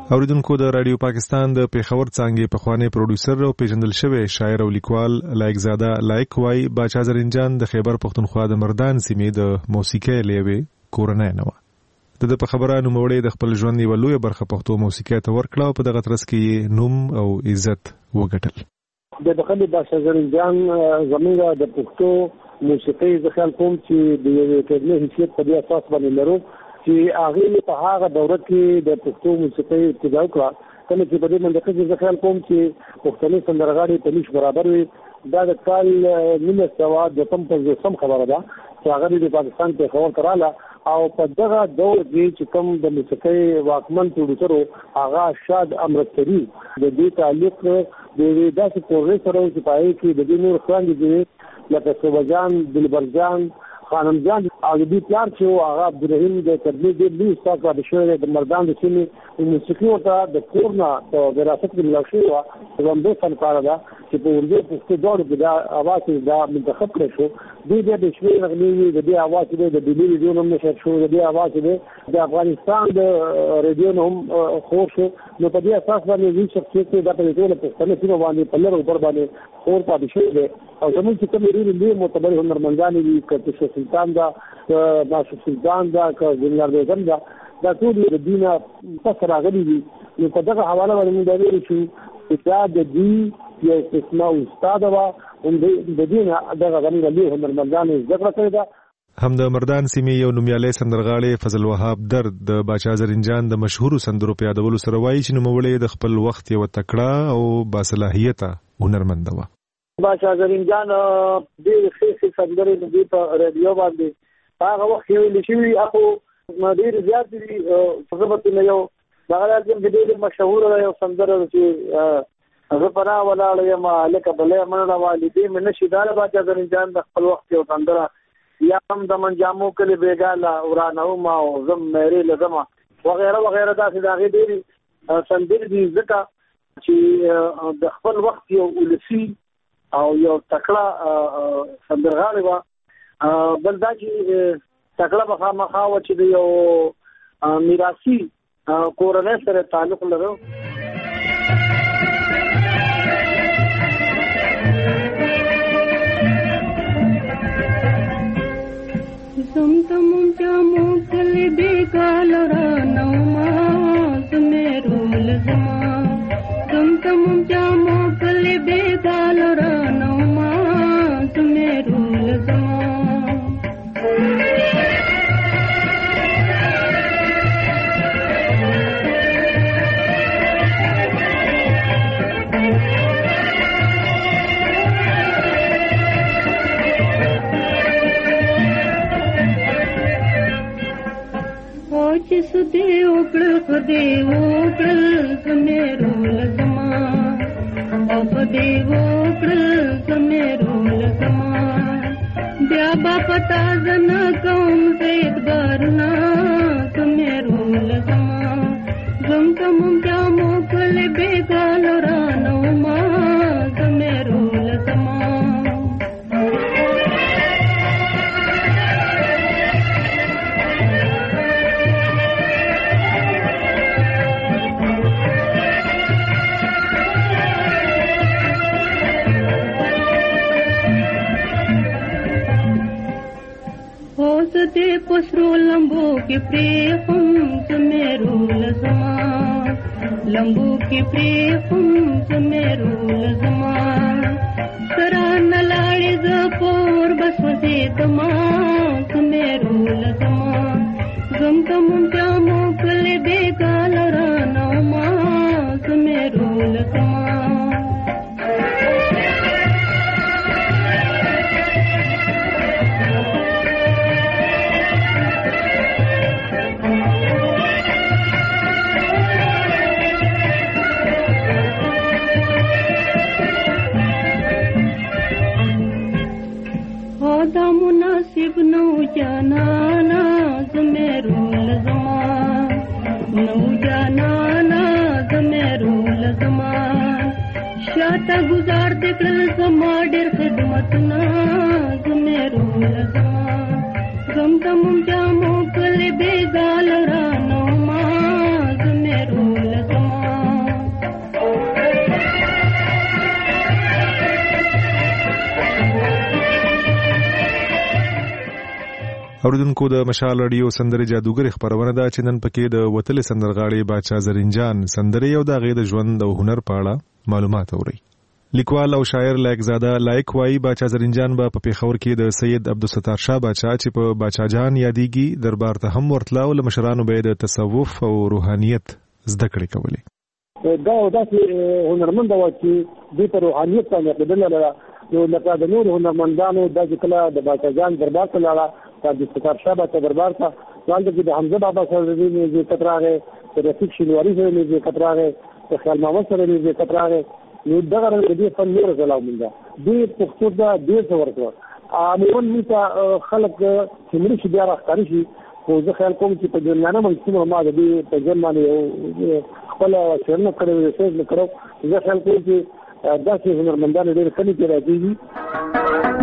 اوریدونکو د رادیو پاکستان د پیښور څنګه پخوانی پروډوسر او پیژندل شوی شاعر او لیکوال لایق زاده لایق وای باچا زرینجان د خیبر پختونخوا د مردان سیمې د موسیقي لیوي کورنۍ نه و د په خبره نوموړی د خپل ژوند یو لوی برخه پښتو موسیقي ته ورکړه او په دغه ترڅ کې نوم او عزت وګټل. د بخښنې باچا زرینجان زموږ د پښتو موسیقي ځخال کوم چې د یو کډنې حیثیت په دې اساس باندې لرو چې هغه په هغه دوره کې د پښتو موسیقي ابتدا وکړه کله چې په دې منځ کې ځکه کوم چې پښتني سندرغاړي په نش برابر وي دا د کال 1900 خبره ده چې هغه د پاکستان په خبر کراله او په دغه دور کې چې کوم د موسیقي واکمن پروډوسر هغه شاد امرتری د دې تعلق د داسې کورې سره چې پای کې د دې نور خويندې دي لکه صوبجان دلبرجان خانم جان او د دې پلار چې هغه عبدالرحیم د تبلیغ د لوی استاد د شوی د مردان د سیمې موسیقي ورته د کورنا په وراثت کې ملو شو او باندې فنکار ده چې په ورته پښتو ډول کې دا اواز دا منتخب کړی شو د شوی رغلي د دې اواز د دلی ریډیو نوم نشر شو د دې اواز د افغانستان د ریډیو نوم خور شو نو په دې اساس باندې وی شخصیت د ټول پښتنو سیمه باندې په لور اوپر باندې خور پاتې شوی دی او زموږ چې کوم لري معتبر هنرمندان دي کته سلطان دا ناصر سلطان دا ګلنار بیگم دا ټول د دینه فسر غلي دي نو په دغه حواله باندې موږ دا ویل چې دا د دې یو قسمه استاد وا هم د دینه دغه غلي هنرمندان ذکر کړی دا هم د مردان سیمې یو نومیالی سندرغاړی فضل وهاب درد د باچا زرینجان د مشهور سندرو په یادولو سره وایي چې نوموړی د خپل وخت یو تکړه او باصلاحیته هنرمند و. باچا زرینجان ډېر ښه سندرې د په رادیو باندې هغه وخت یو لشي اخو ډېر زیات دي ضرورت نه یو دا راځي چې ډېر مشهور یو سندره چې هغه پرا ولاړ یم الک بلې منډه والدې من نشیدار باچا زرینجان د خپل وخت یو سندره یا هم د منجامو کلی بیګاله ورانو ما او زم مېری لزما وغیرہ وغیرہ دا چې دا غي ډېری سندرې دي ځکه چې د خپل وخت یو ولسی او یو تکړه سندرغاړی و بل دا چې تکړه مخاوه چې د یو میراثي کورنۍ سره تعلق لرو. زم تمم جامو کلی بیگال رانو ما زمیرو لزما زم تمم جامو کلی بیگال رانو ما زمیرو لزما جس دے اوکڑ خدے اوکڑ زمیرو لزما او خدے اوکڑ زمیرو لزما بیا با پتا زنا کوم زید بارنا زمیرو لزما زم کم جامو کل بیگال رانو ما زمیرو لزما दे पसरो लंबो के प्रेम जमेरो लजमा लंबो के प्रेम जमेरो लजमा सरा नलाड़े जपोर बस दे तमा जमेरो लजमा गम कम जामो कले बेगाल रानो मा जमेरो लजमा دا مناسب نو جانانا زمیرو لزما نو جانانا زمیرو لزما شاته گزار دکل زما ډېر خدمتنا زمیرو لزما غم تم جامو کل بیگال رانو ما زمیرو لزما اوریدونکو د مشال رادیو سندرې جادوګر خبرونه ده چې نن پکې د وتل سندرغاړي باچا زرینجان سندرې او د غي د ژوند او هنر په اړه معلومات اوري. لیکوال او شاعر لایقزاده لایق وایي باچا زرینجان په پیښور کې د سید عبدالستار شاه باچا چې په باچا جان یادېږي دربار ته هم ورتلا او مشرانو به د تصوف او روحانيت زده کړې کولې. دا داسې هنرمند و چې د روحانيت باندې بدلله نو لکه د نور هنرمندانو د کله د باچا جان دربار ته لاړه د عبدالستار شاه باچا دربار ته ولته کې د حمزه بابا سره د کتراغه د رفیق شینواری سره د کتراغه د خیال محمد سره د کتراغه نو دغه د فن نور زلاو منده د پښتو د ډیر څور کړ امون میته خلک چې موږ چې بیا راځي شي خو زه خیال کوم چې په جنانه منځ ما د دې په جنانه خپل شرنه کړو څه نه کړو زه خیال کوم چې داسې هنرمندان ډېر کمی پیدا کېږي.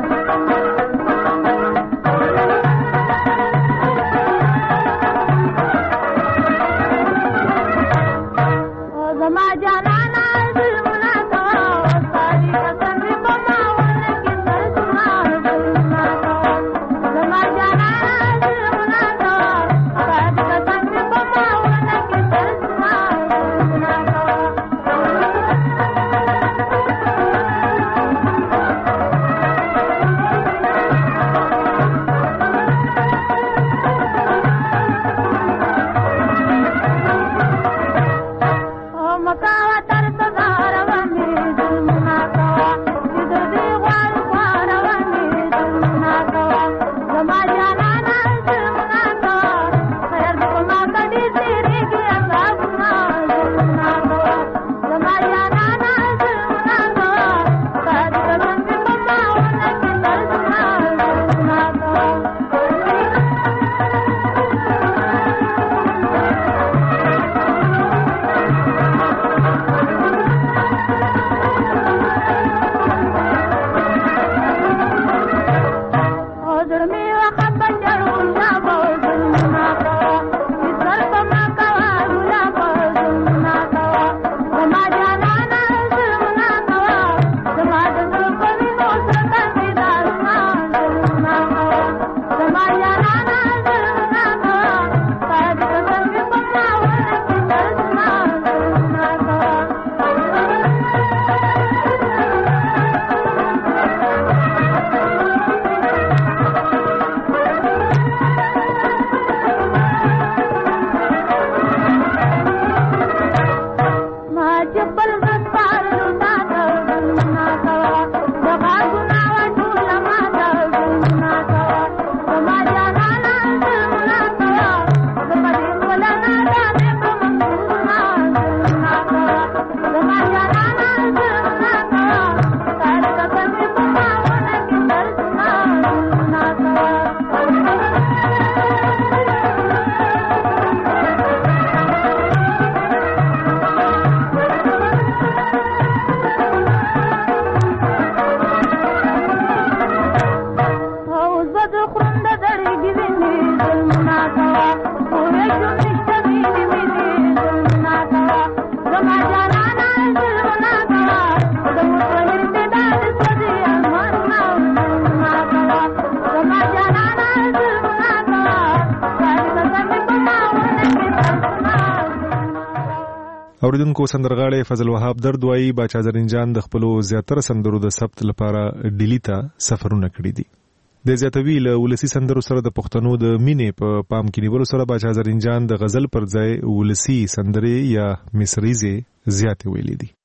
اوریدونکو سندرغاړي فضل وهاب درد وایي باچا زرینجان د خپل زیاتره سندرو د ثبت لپاره ډیلی ته سفرونه کړی دي. د زیاتوی له ولسی سندرو سره د پښتنو د مینې په پام کې نیولو سره باچا زرینجان د غزل پر ځای ولسی سندرې یا مصریزه زیاتې ویلې دي.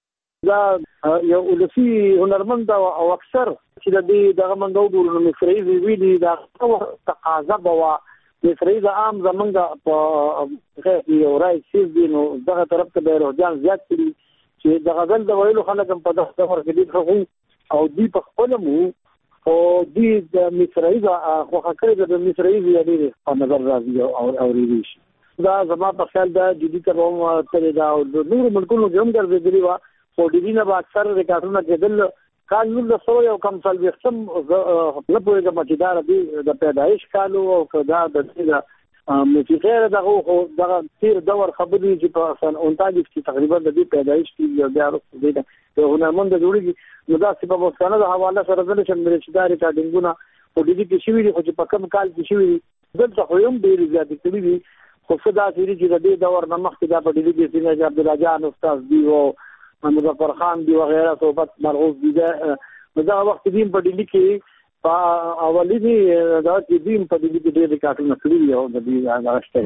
دا یو ولسی هنرمند او اکثر چې د دې دغه منګو د مصریزه ویلي دا تقاضا بوا مصریزه عام زمونږ په یو راي سیس دي نو دغه طرف ته به رجحان زیات کړي چې د غزل د ویلو خلک په دغه ډول کې دي او دی په خپل مو او دی د مصریزه خو حقیقت د مصریزه یادې په نظر راځي او ریږي دا زما په خیال دا جدي کوم ترې دا نور ملکونو جوړ ګرځېدلی و خو دې نه به اکثر ریکارډونه کېدل کال 1900 یو کم سال وختم نه پوهېږم چې دا د پیدایش کالو او دا د موسیقي دغه تیر دور خبرې چې په سن 39 کې تقریبا د دې پیدایش کې بیا وروسته د هنرمند جوړیږي نو دا په مستند حواله سره د شمیر شداري کارډینګونه او د دې کې شوی دي چې په کم کال کې شوی دلته خو هم ډېرې زیاتې کړي دي، خو څه داسې دي چې د دې دور نه مخکې دا په ډیلي کې څنګه چې عبدالله جان استاد دي او مظفر خان دي وغیره صحبت مرغوب دي، دغه وخت دي په ډیلي کې په اولینی دا چې دي په ډیلي کې ډېر ریکارډونه کړي دي او د دې هغه شته.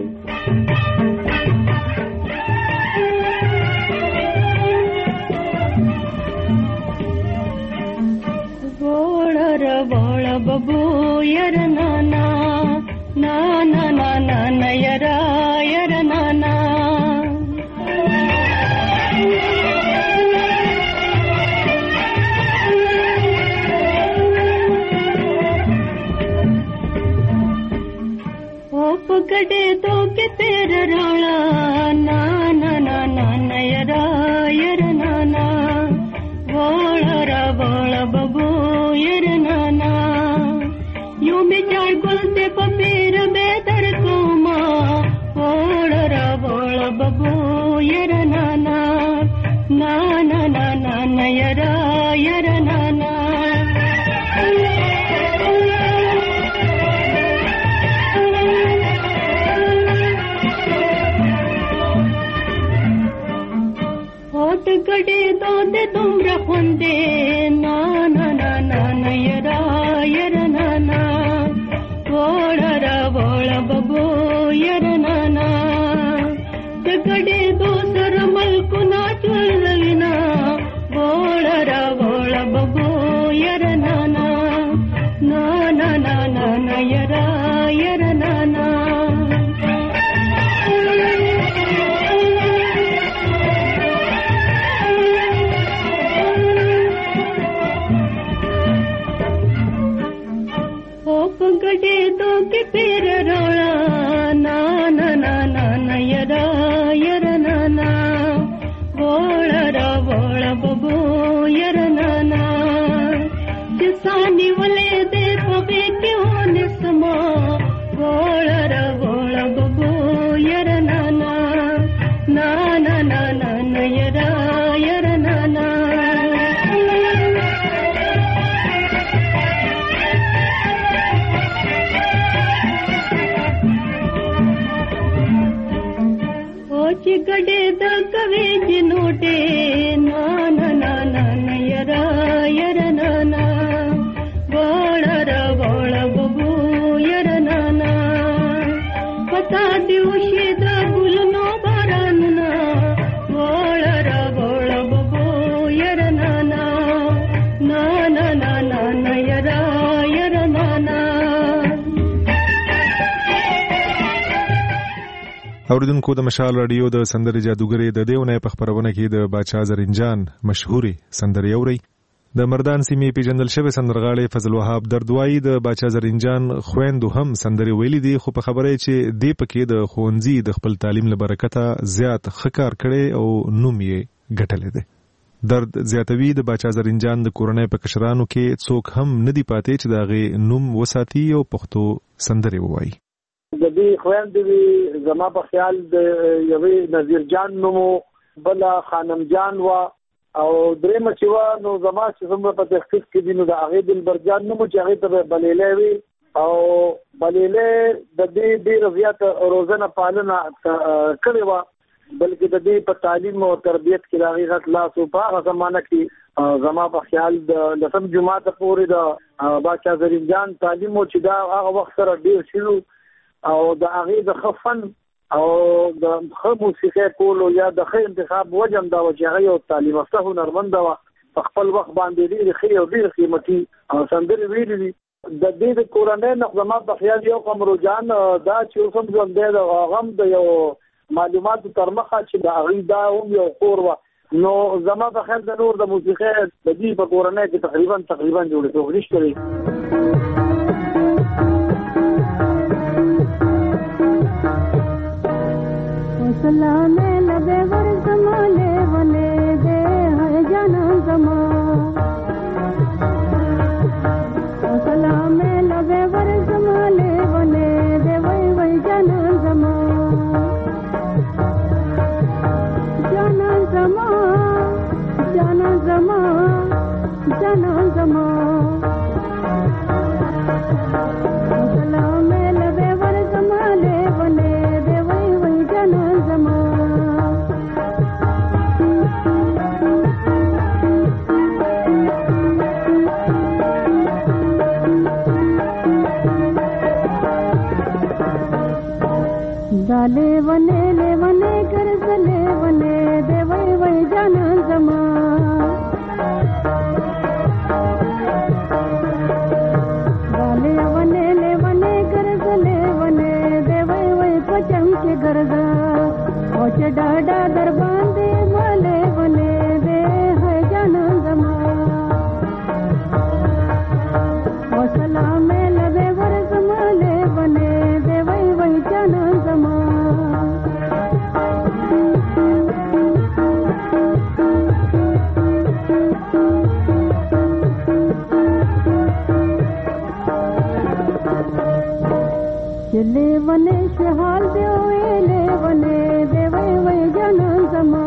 बोळ बबू यर नाना नाना नाना नयरा यर नाना ओ पकड़े तो के तेरा रोला नाना नाना नयरा यर नाना बोळ बबू यर नाना यूं बिचार गुलते पपीर बेदर कोमा बोळ बबू यर नाना नाना नाना नयरा यर नाना होट गड़े दो दे तुम रखुंदे नाना नाना नयरा यर नाना बोळ बबू यर नाना गड़े दो सर मलकु ना चुलविना बोळ बबू यर नाना नाना नाना नयरा यर नाना गड़े दो के पेर रोला नाना नाना नयरा यर नाना बोळ बबू यर नाना किसानी वले दे पवे क्यों निसमा बोळ बबू यर नाना नाना नाना नयरा यर नाना गड़े द कवे जिनोटे नाना नाना नयरा यर नाना बोळ बबू यर नाना पता दिवशी द गुलनो बारानना बोळ बबू यर नाना नाना नाना नयरा यर नाना. اوریدونکو د مشال رادیو د سندرې جادوګرې د دیونه په خبرونه کې د باچا زرینجان مشهوري سندرې اوري. د مردان سیمې پیژندل شوی سندرغاړي فضل وهاب دردوایی د باچا زرینجان خويندو هم سندرې ویلي دي، خو په خبره چې دی پکې د خوندزي د خپل تعلیم لبرکته زیات خکار کړي او نوم یې ګټلې ده. درد زیاتوي د باچا زرینجان د کورنۍ په کشرانو کې څوک هم ندي پاتې چې داغه نوم وساتي او پښتو سندرې ووایي. د دې خويندې زما په خیال د یوې نذیر جان نومو بل خانم جان وا او درېمه چې وا نو زما چې څومره په تحقیق کې دي نو د هغه دلبر جان نومو چې هغه ته بلیلې وي او بلیلې د دې ډېر زیات روزنه پالنه کړې وا، بلکې د دې په تعلیم او تربیت کې د حقیقت لاس او په هغه زمانه کې زما په خیال د لسم جمعه پورې د باچا زرینجان تعلیم او چې دا هغه وخت سره ډېر شروع او د هغه د خفن او د موسیقي کولو یا د خې انتخاب وجم دا چې هغه یو تعلیم یافته هنرمند و په خپل وخت باندې ډېر ښه او ډېر قیمتي سندرې ویلې دي. د دې د کورنۍ نظام په خیال یو قمر جان دا چې اوسم ژوند دی د غم د یو معلوماتو تر مخه چې د هغه دا هم یو کور و نو زما په خیال د نور د موسیقي د دې په کورنۍ کې تقریبا جوړې توګه نشته. सलाम लबे वर जमाले वने दे है जाना जमा सलाम लबे वर जमाले वने दे वही जाना जमा जाना जमा जाना जमा जाना जमा सलाम लबे वर زرد او چې ډاډا در باندې ولې ولې دې ہے جانان زما او سلام لبه ورزماله ولې دې وای وای جانان زما چلے ونے شحال دے ویلے ونے دے وے وے جانان زما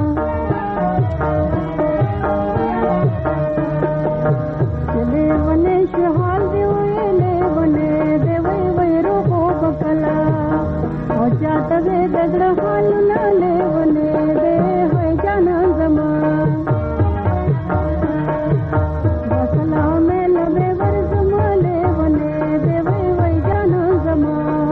چلے ونے شحال دے ویلے ونے دے وے وے روحو بکلا او چاہتا دے دگڑا حال نالے ونے دے وے جانان زما بسلام لبے ورزمالے ونے دے وے وے جانان زما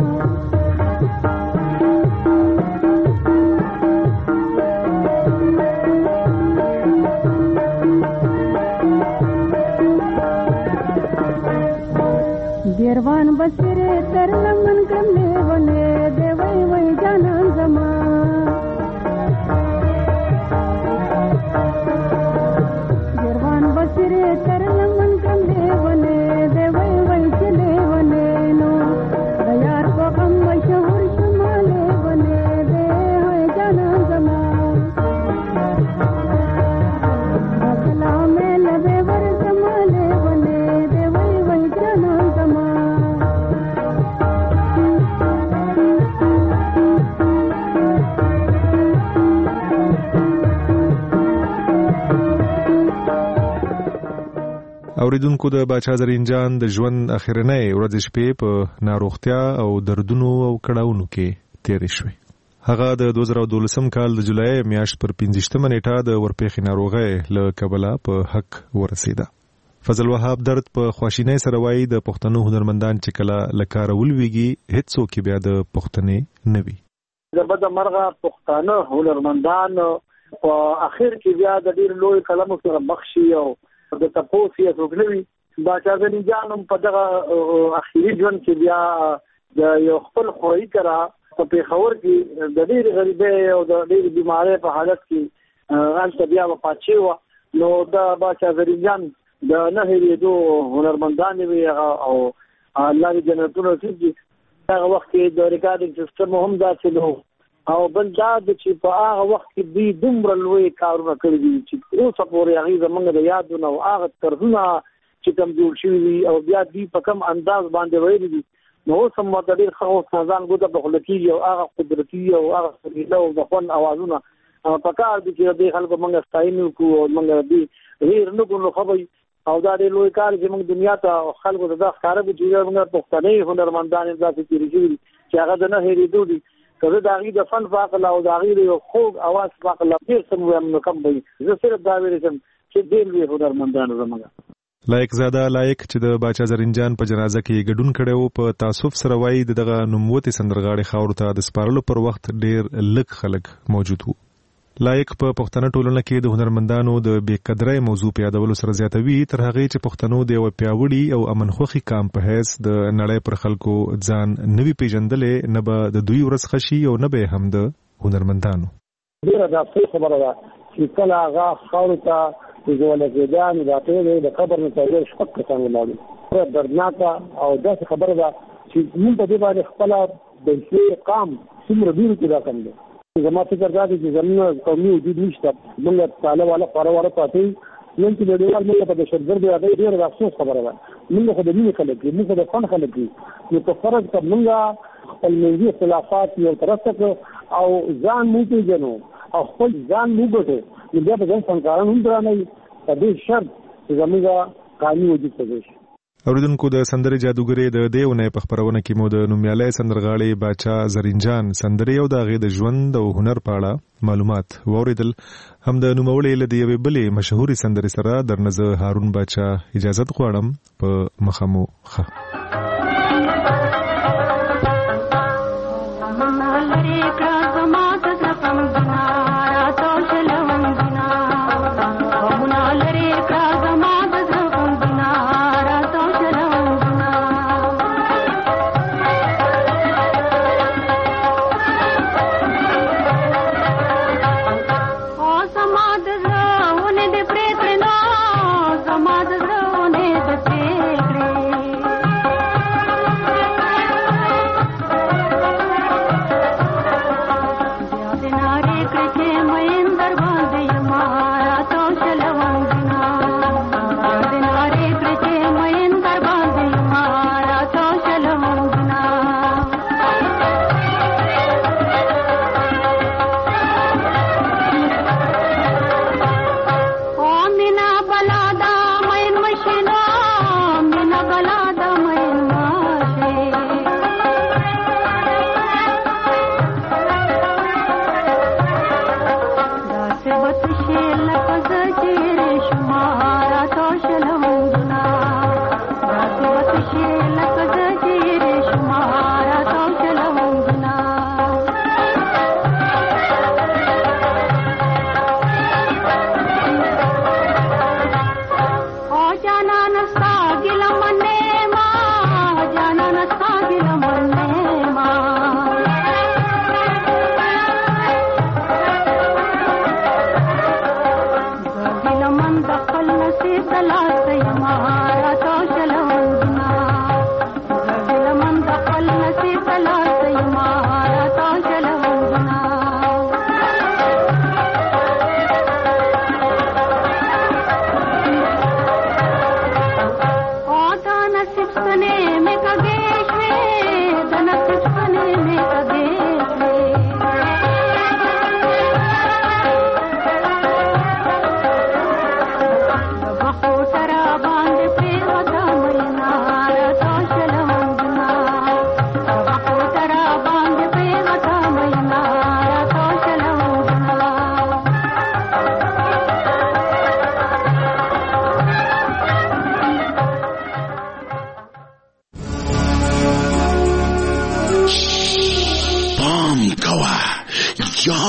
गिरवान बसरे तर लमन कमले वने दे वै वै जानन जमा गिरवान बसरे तर लमन कमले वने दे वै वै चले वने नो यार को हम मशहूर शुमाले वने दे है जानन जमा सलाम लबे वर जमाले वने दे वै वै जानन जमा اوریدونکو د باچا زرین جان د ژوند اخرنۍ ورځې شپې په ناروغتیا او دردونو او کړاوونو کې تیرې شوې. هغه د 2012 کال د جولای میاشت پر 15 نیټه د ورپېښې ناروغۍ له کبله په حق ورسېده. فضل وهاب درد په خواشینۍ سره وایي د پښتنو هنرمندان چې کله له کاره ولویږي هېڅوک یې بیا د پښتنې نه وي. زبد مرغه پښتانه هنرمندان په اخر کې بیا د ډېر لوی کلمو سره مخ شي او د تپوس یې وګڼي. باچا زرین جان په دغه اخیری ژوند کې بیا د یو خپل خوړی کرا په پیښور کې د ډېر غریبۍ او د ډېر بیمارۍ په حالت کې هلته بیا وفات شو. نو د باچا زرین جان د نه هېرېدو هنرمندان وي او الله دې جنتونه ورکړي. هغه وخت کې د ریکارډینګ سیستم هم داسې نه او بل دا چې په هغه وخت کې دوی دومره لوی کارونه کړي دي چې اوس پورې هغې زموږ د یادونه او هغه طرزونه چې کوم جوړ شوي دي او بیا دوی په کوم انداز باندې ویلي دي نو اوس هم ورته ډېر ښه اوس ځان ګوته په خوله کېږي او هغه قدرتي او هغه سریله او د خوند اوازونه په کار دي چې دې خلکو موږ ستاینه وکړو او موږ دې هېر نه کړو. نو ښه به او دا ډېر لوی کار چې موږ دنیا ته خلکو ته دا ښکاره کړو چې موږ پښتني هنرمندان داسې تېرې شوي دي چې هغه د نه هېرېدو دي. که زه د هغې د فن په عقله او د هغې د یو خوږ اواز په عقله ډېر څه ووایم نو کم به وي. زه صرف دا ویلی شم چې ډېر لوی هنرمندان زموږ لایق زاده لایق چې د باچا زرین جان په جنازه کې ګډون کړی و په تاسف سره وایي د دغه نوموتې سندرغاړې خاورو ته د سپارلو پر وخت ډېر لږ خلک موجود وو. لایق په پښتنه ټولنه کې د هنرمندانو د بې قدرۍ موضوع په یادولو سره زیاتوي تر هغې چې پښتنو د یوه پیاوړي او امنخوښي قام په حیث د نړۍ پر خلکو ځان نه وي پیژندلی نه به د دوی ورځ ښه شي او نه به هم د هنرمندانو. ډېره دا ښه خبره ده چې کله هغه خاورو ته ژوندی کېده نو دا ټول د قبر نه څلور شپږ کسان ولاړو. دردناکه او داسې خبره ده چې موږ په دې باندې خپله د قام څومره ډېرو کې دا کم دی. زما فکر دا دی چې زموږ قومي وجود نشته. موږ تاله والا خواره واره پاتې نن چې نړیوال موږ په دهشتګرد هغې ډېره د افسوس خبره ده. موږ خو د مینې خلک یو، موږ خو د فن خلک یو. نو په فرض که موږ خپل منځي اختلافات یو طرف ته کړو او ځان موږ پېژنو او خپل ځان موږ ګټو نو بیا به زموږ فنکاران هم درانه وي په دې شرط چې زموږ قانوني وجود ته شي. اوریدونکو د سندرې جادوګرې د دې اونۍ په خپرونه کې مو د نومیالی سندرغاړې باچا زرین جان سندرې او د هغې د ژوند او هنر په اړه معلومات واورېدل. هم د نوموړې له د یوې بلې مشهورې سندرې سره درنه زه هارون باچا اجازت غواړم. په مخه مو ښه.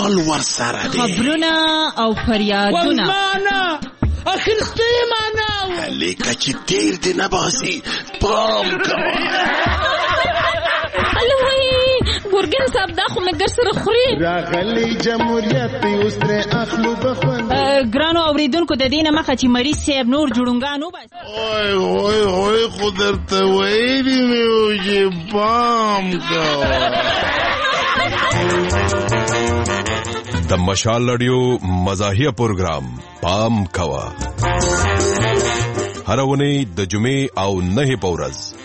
ټول ورسره دي. خبرونه او فریادونه اخرسته معنا لیکه چې تیر دې نه باسي پام کوه. الوی ګورګین صاحب دا خو مګر سره خوري راغلی جمهوریت اوس تر اخلو بخوند. ګرانو اوریدونکو د دینه مخه چې مریض صاحب نور جوړونګانو بس اوه خو درته ویلي مې و چې پام کوه. د مشال رادیو مزاحیه پروګرام پام کوه. هر ونی د جمعې او نه په ورځ